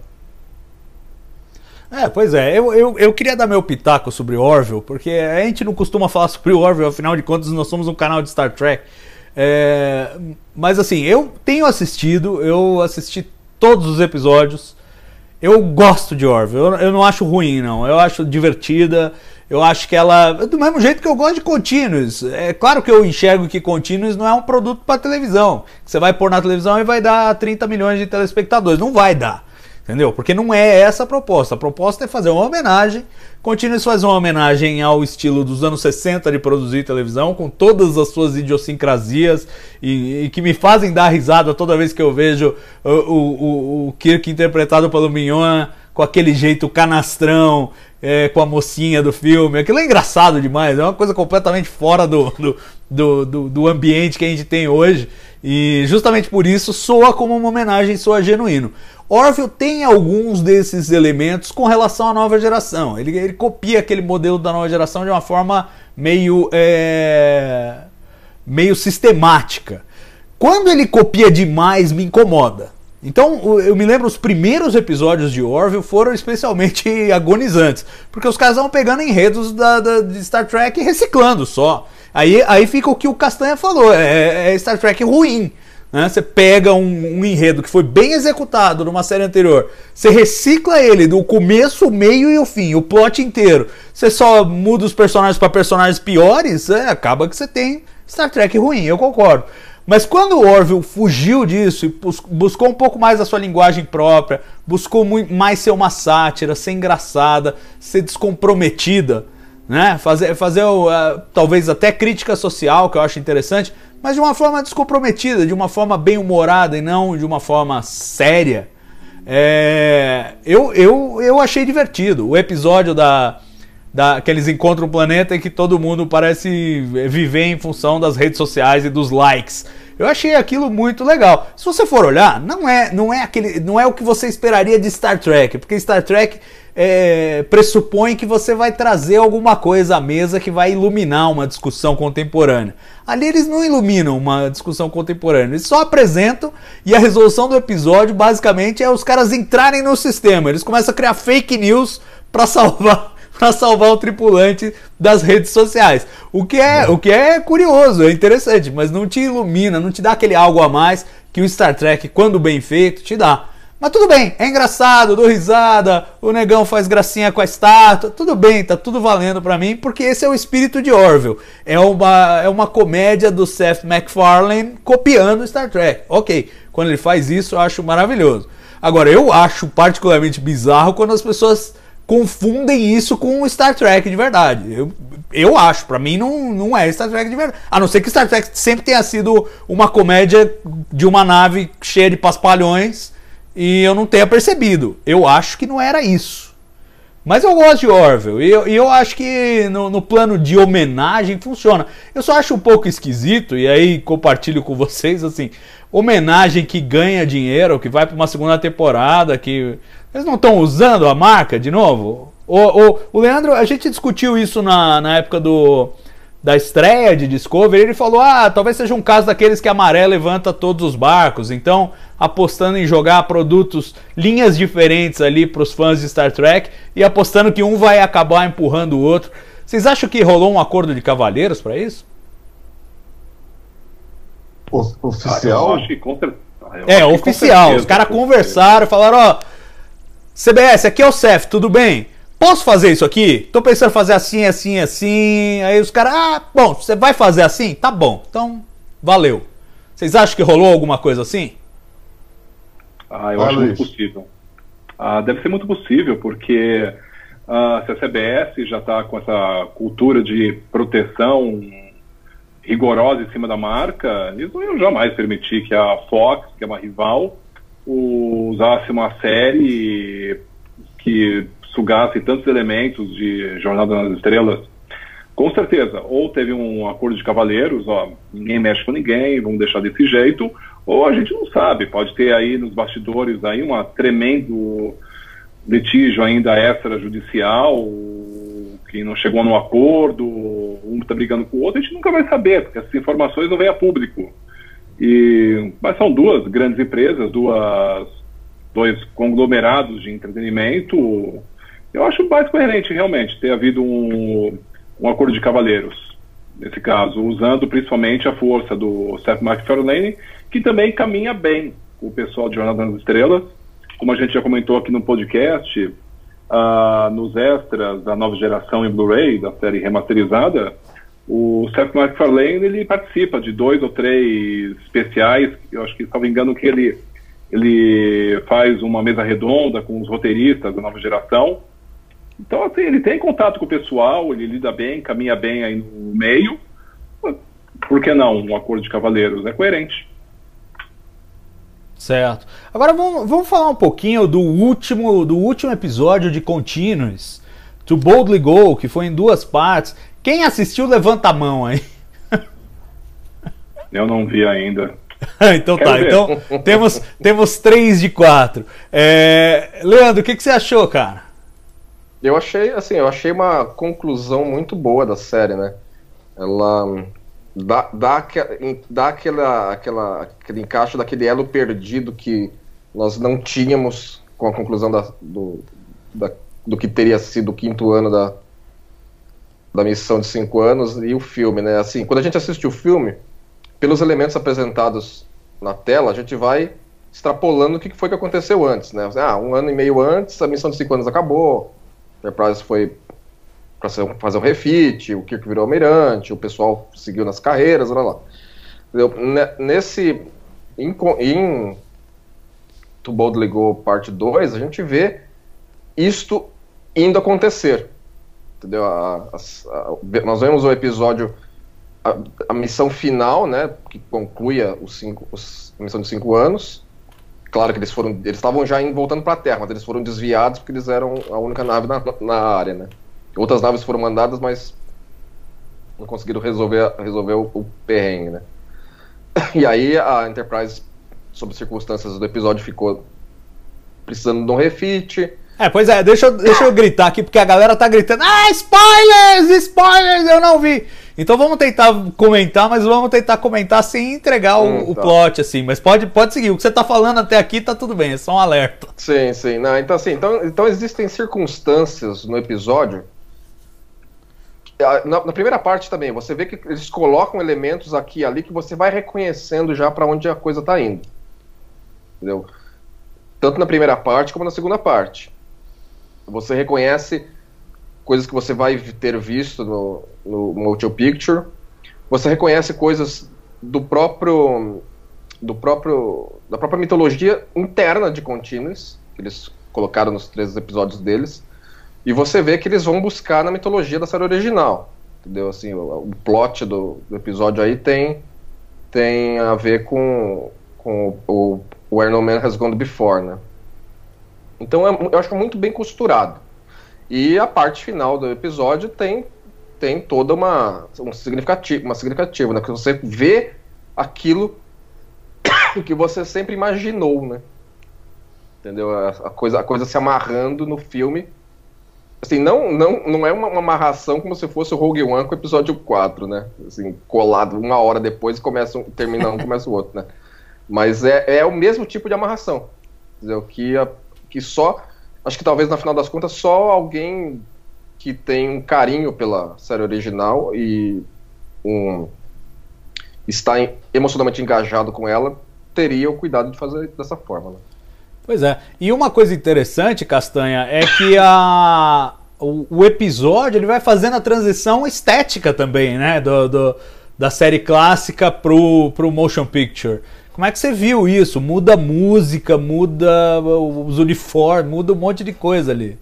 É, pois é, eu, eu, eu queria dar meu pitaco sobre Orville, porque a gente não costuma falar sobre Orville, afinal de contas nós somos um canal de Star Trek. É, mas assim, eu tenho assistido, eu assisti todos os episódios, eu gosto de Orville, eu, eu não acho ruim não, eu acho divertida, eu acho que ela, do mesmo jeito que eu gosto de Continuous, é claro que eu enxergo que Continuous não é um produto para televisão, você vai pôr na televisão e vai dar trinta milhões de telespectadores, não vai dar. Entendeu? Porque não é essa a proposta. A proposta é fazer uma homenagem. Continuous faz uma homenagem ao estilo dos anos sessenta de produzir televisão, com todas as suas idiosincrasias e, e que me fazem dar risada toda vez que eu vejo o, o, o Kirk interpretado pelo Mignon com aquele jeito canastrão, é, com a mocinha do filme. Aquilo é engraçado demais. É uma coisa completamente fora do, do, do, do, do ambiente que a gente tem hoje. E justamente por isso soa como uma homenagem, soa genuíno. Orville tem alguns desses elementos com relação à nova geração. Ele, ele copia aquele modelo da nova geração de uma forma meio, é, meio sistemática. Quando ele copia demais, me incomoda. Então, eu me lembro, os primeiros episódios de Orville foram especialmente agonizantes, porque os caras vão pegando enredos da, da, de Star Trek e reciclando só. Aí, aí fica o que o Castanha falou, é, é Star Trek ruim. Né? Você pega um, um enredo que foi bem executado numa série anterior, você recicla ele do começo, o meio e o fim, o plot inteiro. Você só muda os personagens para personagens piores, é, acaba que você tem Star Trek ruim, eu concordo. Mas quando o Orville fugiu disso e buscou um pouco mais a sua linguagem própria, buscou muito mais ser uma sátira, ser engraçada, ser descomprometida, né? Fazer, fazer uh, talvez até crítica social, que eu acho interessante, mas de uma forma descomprometida, de uma forma bem humorada e não de uma forma séria. É, eu, eu, eu achei divertido. O episódio da, da, que eles encontram o planeta e que todo mundo parece viver em função das redes sociais e dos likes. Eu achei aquilo muito legal. Se você for olhar, não é, não é, aquele, não é o que você esperaria de Star Trek, porque Star Trek é, pressupõe que você vai trazer alguma coisa à mesa que vai iluminar uma discussão contemporânea. Ali eles não iluminam uma discussão contemporânea, eles só apresentam, e a resolução do episódio basicamente é os caras entrarem no sistema. Eles começam a criar fake news para salvar para salvar o tripulante das redes sociais. O que, é, o que é curioso, é interessante, mas não te ilumina, não te dá aquele algo a mais que o Star Trek, quando bem feito, te dá. Mas tudo bem, é engraçado, dou risada, o negão faz gracinha com a estátua, tudo bem, tá tudo valendo pra mim, porque esse é o espírito de Orville. É uma, é uma comédia do Seth MacFarlane copiando Star Trek. Ok, quando ele faz isso eu acho maravilhoso. Agora, eu acho particularmente bizarro quando as pessoas confundem isso com Star Trek de verdade. Eu, eu acho, pra mim não, não é Star Trek de verdade. A não ser que Star Trek sempre tenha sido uma comédia de uma nave cheia de paspalhões e eu não tenha percebido. Eu acho que não era isso. Mas eu gosto de Orville e eu, eu acho que no, no plano de homenagem funciona. Eu só acho um pouco esquisito, e aí compartilho com vocês, assim, homenagem que ganha dinheiro, que vai para uma segunda temporada, que eles não estão usando a marca de novo? O, o, o Leandro, a gente discutiu isso na, na época do, da estreia de Discovery, ele falou, ah, talvez seja um caso daqueles que a maré levanta todos os barcos, então apostando em jogar produtos, linhas diferentes ali para os fãs de Star Trek e apostando que um vai acabar empurrando o outro. Vocês acham que rolou um acordo de cavalheiros para isso? O- Oficial? Ah, eu acho que com cer- ah, eu É, acho que com oficial. certeza, Os caras com conversaram, falaram, ó, C B S, aqui é o C E F, tudo bem? Posso fazer isso aqui? Tô pensando em fazer assim, assim, assim. Aí os caras, ah, bom, você vai fazer assim? Tá bom, então valeu. Vocês acham que rolou alguma coisa assim? Ah, eu Ah, acho Luiz. muito possível. Ah, deve ser muito possível, porque ah, se a C B S já está com essa cultura de proteção rigorosa em cima da marca, eles não iam jamais permitir que a Fox, que é uma rival, usasse uma série que sugasse tantos elementos de Jornada nas Estrelas. Com certeza, ou teve um acordo de cavalheiros, ó, ninguém mexe com ninguém, vamos deixar desse jeito, ou a gente não sabe, pode ter aí nos bastidores aí uma tremendo litígio ainda extrajudicial, que não chegou num acordo, um está brigando com o outro, a gente nunca vai saber, porque essas informações não vêm a público. E, mas são duas grandes empresas, duas, dois conglomerados de entretenimento. Eu acho mais coerente, realmente, ter havido um, um acordo de cavalheiros, nesse caso, usando principalmente a força do Seth MacFarlane, que também caminha bem com o pessoal de Jornada nas Estrelas. Como a gente já comentou aqui no podcast, ah, nos extras da nova geração em Blu-ray, da série remasterizada, o Seth MacFarlane, ele participa de dois ou três especiais, eu acho que, se não me engano, que ele, ele faz uma mesa redonda com os roteiristas da nova geração. Então, assim, ele tem contato com o pessoal, ele lida bem, caminha bem aí no meio. Por que não um acordo de cavalheiros? É coerente. Certo. Agora vamos, vamos falar um pouquinho do último, do último episódio de Continuous, To Boldly Go, que foi em duas partes. Quem assistiu, levanta a mão aí. Eu não vi ainda. Então Quero tá, ver. então temos, temos três de quatro. É, Leandro, o que, que você achou, cara? Eu achei, assim, eu achei uma conclusão muito boa da série, né? Ela dá, dá, aque- dá aquela, aquela, aquele encaixe daquele elo perdido que nós não tínhamos com a conclusão da, do, da- do que teria sido o quinto ano da, da missão de cinco anos e o filme, né? Assim, quando a gente assiste o filme, pelos elementos apresentados na tela, a gente vai extrapolando o que foi que aconteceu antes, né? Ah, um ano e meio antes, a missão de cinco anos acabou, a Enterprise foi para fazer um refit, o Kirk virou almirante, o pessoal seguiu nas carreiras, lá lá. Entendeu? Ne- Nesse em, co- em To Boldly Go parte dois, a gente vê isto indo acontecer. Entendeu? A- a- a- nós vemos o episódio, a, a missão final, né, que conclui a, os cinco, os, a missão de cinco anos. Claro que eles foram, eles estavam já indo, voltando para a Terra, mas eles foram desviados porque eles eram a única nave na, na área, né? Outras naves foram mandadas, mas não conseguiram resolver, resolver o, o perrengue, né? E aí a Enterprise, sob circunstâncias do episódio, ficou precisando de um refit. É, pois é, deixa eu, deixa eu gritar aqui, porque a galera tá gritando, ah, spoilers, spoilers, eu não vi. Então vamos tentar comentar, mas vamos tentar comentar sem entregar o, Hum, o tá. plot, assim. Mas pode, pode seguir, o que você tá falando até aqui tá tudo bem, é só um alerta. Sim, sim. Não, então, assim, então, então existem circunstâncias no episódio. Na, na primeira parte também, você vê que eles colocam elementos aqui e ali que você vai reconhecendo já para onde a coisa tá indo. Entendeu? Tanto na primeira parte como na segunda parte. Você reconhece coisas que você vai ter visto no, no Motion Picture. Você reconhece coisas do próprio, do próprio, da própria mitologia interna de Continuous, que eles colocaram nos três episódios deles. E você vê que eles vão buscar na mitologia da série original. Entendeu? Assim, o, o plot do, do episódio aí tem, tem a ver com, com o Where No Man Has Gone Before, né? Então é, eu acho muito bem costurado. E a parte final do episódio tem, tem toda uma, um significativo, uma significativa, né? Que você vê aquilo que você sempre imaginou, né? Entendeu? A, a, coisa, a coisa se amarrando no filme assim, não, não, não é uma, uma amarração como se fosse o Rogue One com o episódio quatro, né? Assim, colado uma hora depois e começa um, termina um, começa o outro, né? Mas é, é o mesmo tipo de amarração. Entendeu? Que, a, que só, acho que talvez no final das contas, só alguém que tem um carinho pela série original e um, está em, emocionalmente engajado com ela, teria o cuidado de fazer dessa forma, né? Pois é. E uma coisa interessante, Castanha, é que a, o, o episódio ele vai fazendo a transição estética também, né? Do, do, da série clássica pro, pro motion picture. Como é que você viu isso? Muda a música, muda os uniformes, muda um monte de coisa ali.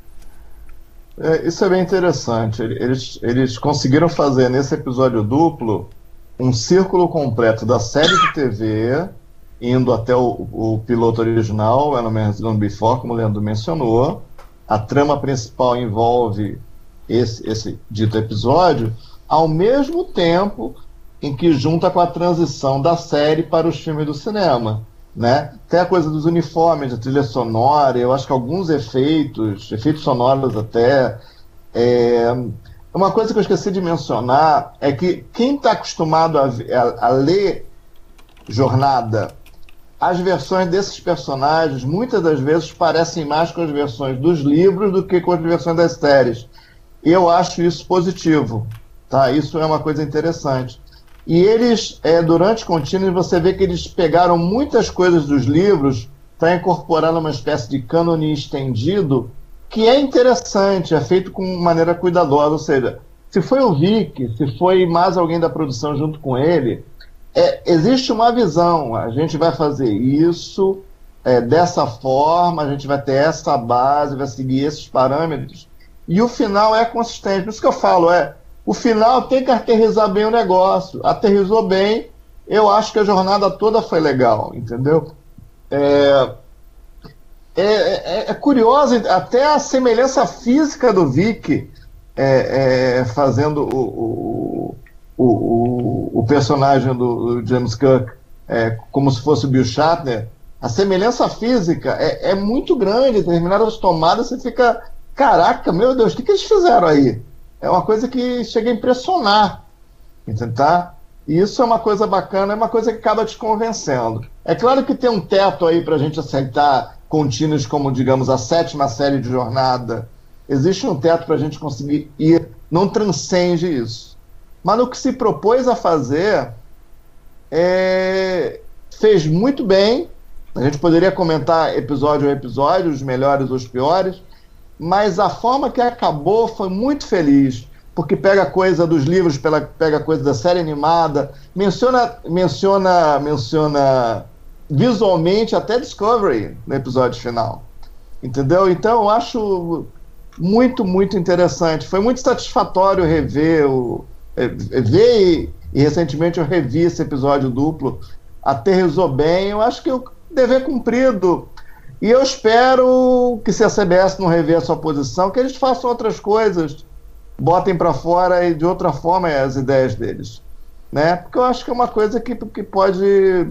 É, isso é bem interessante. Eles, eles conseguiram fazer nesse episódio duplo um círculo completo da série de T V, indo até o, o piloto original, When a Man Has Gone Before, como o Leandro mencionou. A trama principal envolve esse, esse dito episódio, ao mesmo tempo em que junta com a transição da série para os filmes do cinema, né? Tem a coisa dos uniformes, a trilha sonora, eu acho que alguns efeitos, efeitos sonoros até. É... Uma coisa que eu esqueci de mencionar é que quem está acostumado a, a, a ler Jornada, as versões desses personagens muitas das vezes parecem mais com as versões dos livros do que com as versões das séries. Eu acho isso positivo, tá? Isso é uma coisa interessante. E eles, é, durante Continuous, você vê que eles pegaram muitas coisas dos livros para incorporar numa espécie de cânone estendido, que é interessante, é feito com maneira cuidadosa. Ou seja, se foi o Vic, se foi mais alguém da produção junto com ele, é, existe uma visão, a gente vai fazer isso é, dessa forma, a gente vai ter essa base, vai seguir esses parâmetros, e o final é consistente. Por isso que eu falo, é, o final tem que aterrizar bem o negócio. Aterrizou bem, eu acho que a jornada toda foi legal, entendeu? É, é, é, é curioso, até a semelhança física do Vic é, é, fazendo o, o, o, o, o personagem do, do James Cook é, como se fosse o Bill Shatner, a semelhança física é, é muito grande. Determinadas tomadas você fica, caraca, meu Deus, o que, que eles fizeram aí? É uma coisa que chega a impressionar, entendeu? E isso é uma coisa bacana, é uma coisa que acaba te convencendo. É claro que tem um teto aí para a gente aceitar Continuous como, digamos, a sétima série de Jornada. Existe um teto para a gente conseguir ir, não transcende isso. Mas no que se propôs a fazer, é... fez muito bem. A gente poderia comentar episódio a episódio, os melhores ou os piores, mas a forma que acabou foi muito feliz, porque pega coisa dos livros, pega coisa da série animada, menciona, menciona, menciona visualmente até Discovery no episódio final, entendeu? Então eu acho muito, muito interessante. Foi muito satisfatório rever o, ver e, e recentemente eu revi esse episódio duplo, aterrizou bem. Eu acho que o dever cumprido. E eu espero que, se a C B S não rever a sua posição, que eles façam outras coisas, botem para fora e de outra forma as ideias deles, né? Porque eu acho que é uma coisa que, que pode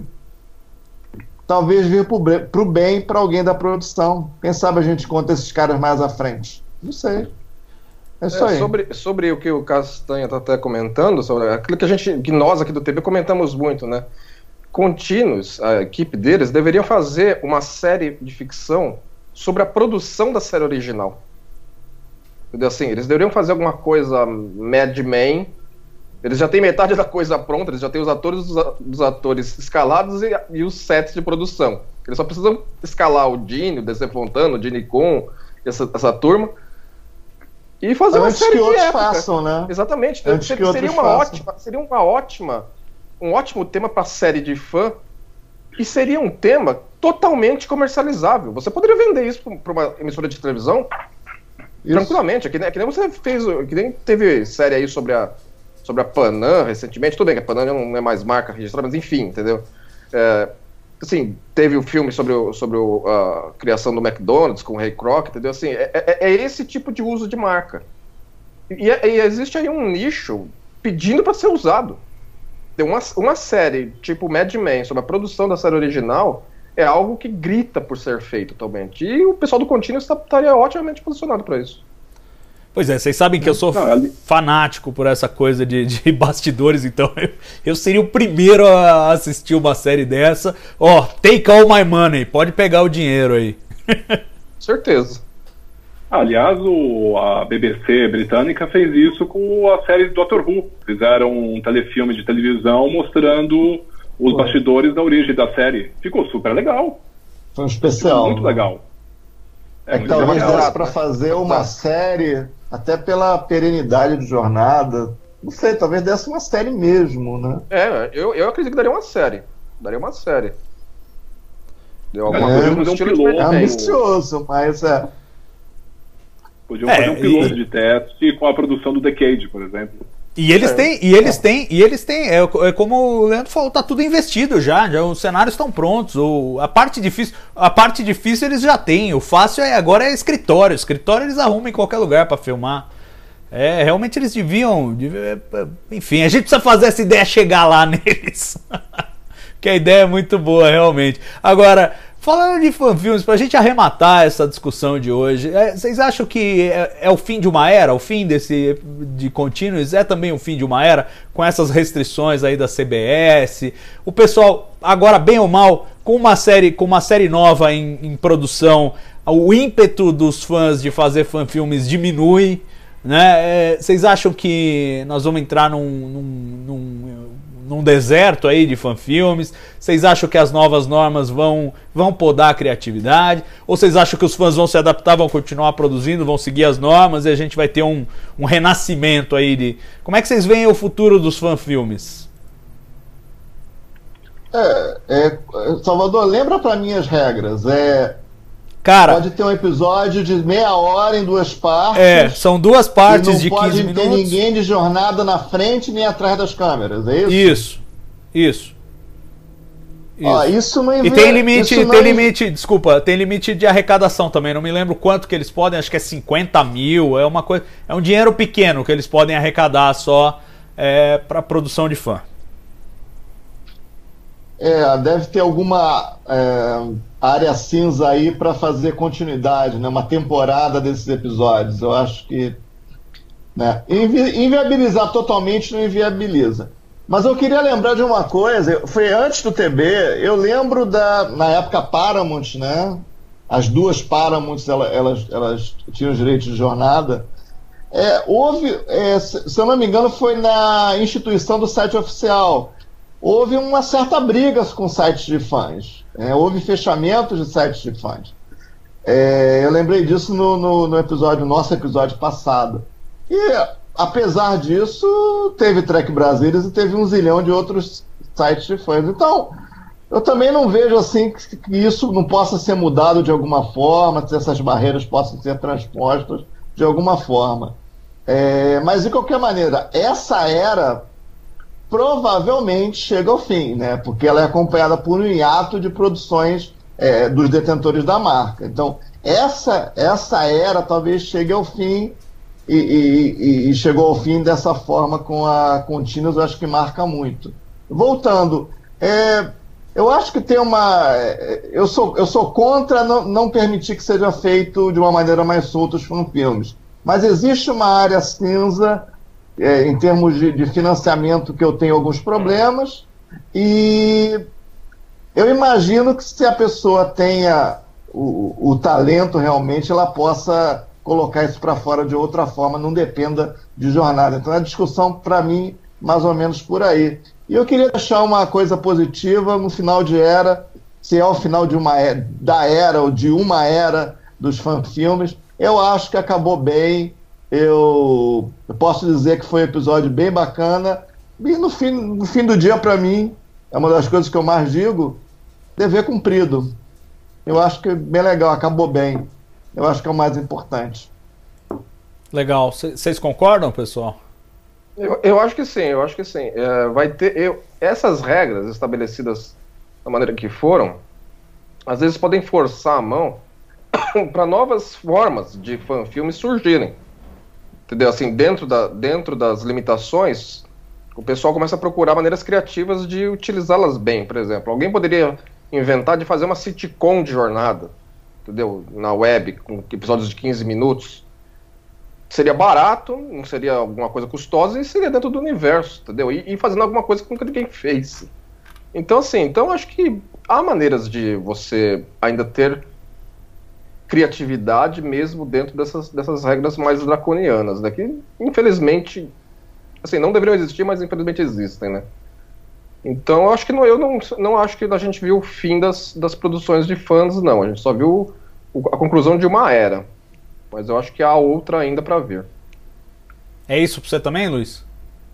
talvez vir para o bem para alguém da produção. Quem sabe a gente conta esses caras mais à frente. Não sei. É isso é, aí. Sobre, sobre o que o Castanha está até comentando, sobre aquilo que a gente, que nós aqui do T V comentamos muito, né? Continuous, a equipe deles, deveriam fazer uma série de ficção sobre a produção da série original. Entendeu? Assim, eles deveriam fazer alguma coisa Mad Men. Eles já têm metade da coisa pronta, eles já têm os atores dos, dos atores escalados e, e os sets de produção. Eles só precisam escalar o Gene, o D C Fontana, o Gene Con, essa, essa turma, e fazer Antes uma série que de época. Façam, né? Exatamente. Antes seria, que seria uma façam. ótima, seria uma ótima um ótimo tema para série de fã, e seria um tema totalmente comercializável. Você poderia vender isso para uma emissora de televisão isso. tranquilamente. É que, é que nem você fez, que nem teve série aí sobre a, sobre a Panam recentemente. Tudo bem que a Panam não é mais marca registrada, mas enfim, entendeu? É, assim, teve o filme sobre, o, sobre o, a criação do McDonald's com o Ray Kroc, entendeu? Assim, é, é, é esse tipo de uso de marca. E, e existe aí um nicho pedindo para ser usado. Uma, uma série tipo Mad Men sobre a produção da série original é algo que grita por ser feito totalmente. E o pessoal do Continuous estaria otimamente posicionado para isso. Pois é, vocês sabem que eu sou Não, ali... fanático por essa coisa de, de bastidores, então eu, eu seria o primeiro a assistir uma série dessa. Ó, oh, take all my money, pode pegar o dinheiro aí. Certeza. Aliás, o, a B B C britânica fez isso com a série do Doctor Who. Fizeram um telefilme de televisão mostrando os Pô. bastidores da origem da série. Ficou super legal. Foi um especial. Ficou muito legal. É, é que talvez desse para fazer uma tá. série, até pela perenidade de jornada. Não sei, talvez desse uma série mesmo, né? É, eu, eu acredito que daria uma série. Daria uma série. Deu alguma é, coisa no estilo piloto, é ambicioso, mas é. Podiam é, fazer um piloto e... de teste com a produção do Decade, por exemplo. E eles é. têm, e eles têm, e eles têm, é, é como o Leandro falou, tá tudo investido já, já os cenários estão prontos, o, a parte difícil, a parte difícil eles já têm, o fácil é agora é escritório, escritório eles arrumam em qualquer lugar para filmar. É, realmente eles deviam, deviam, enfim, a gente precisa fazer essa ideia chegar lá neles. Que a ideia é muito boa, realmente. Agora, falando de fanfilmes, pra gente arrematar essa discussão de hoje, é, vocês acham que é, é o fim de uma era? O fim desse de Continuous é também o fim de uma era? Com essas restrições aí da C B S? O pessoal, agora bem ou mal, com uma série, com uma série nova em, em produção, o ímpeto dos fãs de fazer fanfilmes diminui, né? É, vocês acham que nós vamos entrar num... num, num num deserto aí de fanfilmes? Vocês acham que as novas normas vão, vão podar a criatividade? Ou vocês acham que os fãs vão se adaptar, vão continuar produzindo, vão seguir as normas e a gente vai ter um, um renascimento aí de... Como é que vocês veem o futuro dos fanfilmes? É, é, Salvador, lembra pra mim as regras. É... Cara, pode ter um episódio de meia hora em duas partes. É, são duas partes de quinze minutos. Não pode ter ninguém de jornada na frente nem atrás das câmeras, é isso? Isso, isso. Isso, Ó, isso não E tem limite, tem não... limite, desculpa, tem limite de arrecadação também. Não me lembro quanto que eles podem, acho que é cinquenta mil. É uma coisa, é um dinheiro pequeno que eles podem arrecadar só é, para produção de fã. É, deve ter alguma é, área cinza aí para fazer continuidade, né? Uma temporada desses episódios. Eu acho que, né? Invi inviabilizar totalmente não inviabiliza. Mas eu queria lembrar de uma coisa. Foi antes do T B. Eu lembro da, na época Paramount, né? As duas Paramounts, elas, elas, elas tinham os direitos de jornada. É, houve, é, se eu não me engano, foi na instituição do site oficial. Houve uma certa briga com sites de fãs. É, houve fechamentos de sites de fãs. É, eu lembrei disso no, no, no episódio, nosso episódio passado. E, apesar disso, teve Trek Brasilis e teve um zilhão de outros sites de fãs. Então, eu também não vejo assim que, que isso não possa ser mudado de alguma forma, que essas barreiras possam ser transpostas de alguma forma. É, mas, de qualquer maneira, essa era... provavelmente chega ao fim, né? Porque ela é acompanhada por um hiato de produções é, dos detentores da marca. Então, essa, essa era talvez chegue ao fim e, e, e chegou ao fim dessa forma com a Continuous, eu acho que marca muito. Voltando, é, eu acho que tem uma... Eu sou, eu sou contra não, não permitir que seja feito de uma maneira mais solta os filmes, mas existe uma área cinza É, em termos de, de financiamento, que eu tenho alguns problemas, e eu imagino que se a pessoa tenha o, o talento realmente, ela possa colocar isso para fora de outra forma, não dependa de jornada. Então a discussão, para mim, mais ou menos por aí. E eu queria deixar uma coisa positiva no final de era, se é o final de uma era, da era ou de uma era dos fanfilmes, eu acho que acabou bem. Eu, eu posso dizer que foi um episódio bem bacana. E no fim, no fim do dia, para mim, é uma das coisas que eu mais digo, dever cumprido. Eu acho que é bem legal, acabou bem. Eu acho que é o mais importante. Legal. Vocês concordam, pessoal? Eu, eu acho que sim, eu acho que sim. É, vai ter, eu, essas regras estabelecidas da maneira que foram, às vezes podem forçar a mão para novas formas de fanfilmes surgirem. Entendeu? Assim, dentro, da, dentro das limitações, o pessoal começa a procurar maneiras criativas de utilizá-las bem, por exemplo. Alguém poderia inventar de fazer uma sitcom de jornada, entendeu? Na web, com episódios de quinze minutos. seria barato, não seria alguma coisa custosa e seria dentro do universo, entendeu? E, e fazendo alguma coisa que nunca ninguém fez. Então, assim, então acho que há maneiras de você ainda ter criatividade mesmo dentro dessas, dessas regras mais draconianas, né? Que, infelizmente, assim, não deveriam existir, mas infelizmente existem, né? Então, eu acho que não, eu não, não acho que a gente viu o fim das, das produções de fãs, não. A gente só viu o, a conclusão de uma era. Mas eu acho que há outra ainda para ver. É isso para você também, Luiz?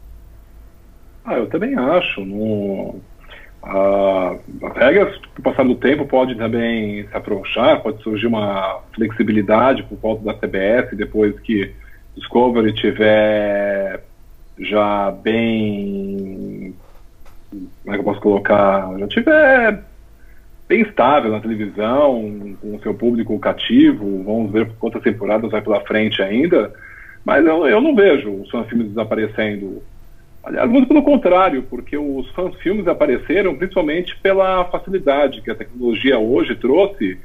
Ah, eu também acho. No... Ah, as regras, com o passar do tempo, podem também se afrouxar, pode surgir uma flexibilidade por volta da C B S, depois que Discovery tiver já bem, como é que eu posso colocar, já tiver bem estável na televisão, com o seu público cativo. Vamos ver quantas temporadas vai pela frente ainda, mas eu, eu não vejo os fanfilmes desaparecendo. Aliás, muito pelo contrário, porque os fanfilmes apareceram principalmente pela facilidade que a tecnologia hoje trouxe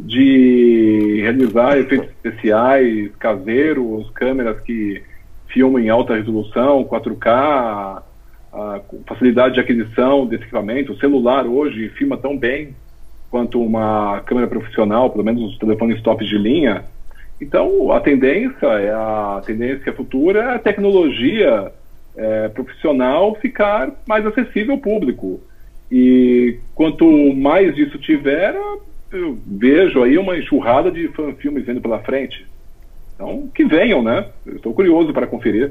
de realizar efeitos especiais caseiros, câmeras que filmam em alta resolução, quatro K, a facilidade de aquisição desse equipamento. O celular hoje filma tão bem quanto uma câmera profissional, pelo menos os telefones top de linha. Então, a tendência, é a tendência futura é a tecnologia É, profissional ficar mais acessível ao público. E quanto mais disso tiver, eu vejo aí uma enxurrada de fanfilmes vindo pela frente. Então, que venham, né? Eu estou curioso para conferir.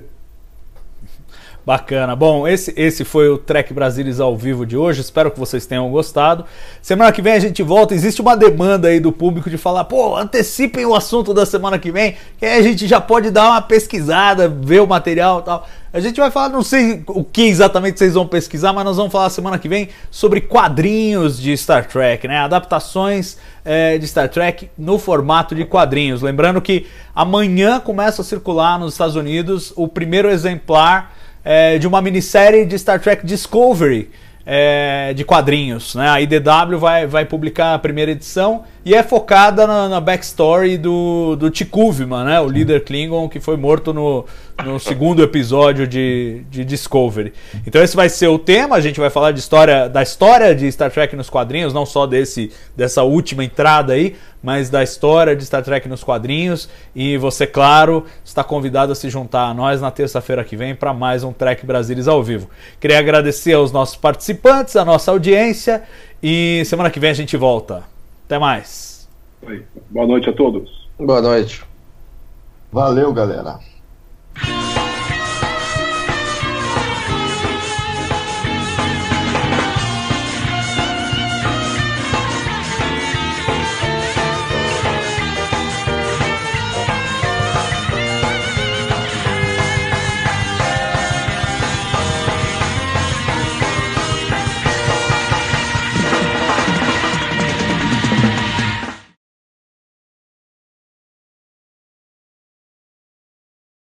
Bacana. Bom, esse, esse foi o Trek Brasilis ao vivo de hoje. Espero que vocês tenham gostado. Semana que vem a gente volta. Existe uma demanda aí do público de falar, pô, antecipem o assunto da semana que vem, que aí a gente já pode dar uma pesquisada, ver o material e tal. A gente vai falar, não sei o que exatamente vocês vão pesquisar, mas nós vamos falar semana que vem sobre quadrinhos de Star Trek, né? Adaptações é, de Star Trek no formato de quadrinhos. Lembrando que amanhã começa a circular nos Estados Unidos o primeiro exemplar É, de uma minissérie de Star Trek Discovery é, de quadrinhos, né? A I D W vai, vai publicar a primeira edição e é focada na, na backstory do, do T'Kuvma, né? O líder Klingon que foi morto no, no segundo episódio de, de Discovery. Então esse vai ser o tema. A gente vai falar de história, da história de Star Trek nos quadrinhos, não só desse, dessa última entrada aí, mas da história de Star Trek nos quadrinhos. E você, claro, está convidado a se juntar a nós na terça-feira que vem para mais um Trek Brasilis ao vivo. Queria agradecer aos nossos participantes, a nossa audiência, e semana que vem a gente volta. Até mais. Boa noite a todos. Boa noite. Valeu, galera.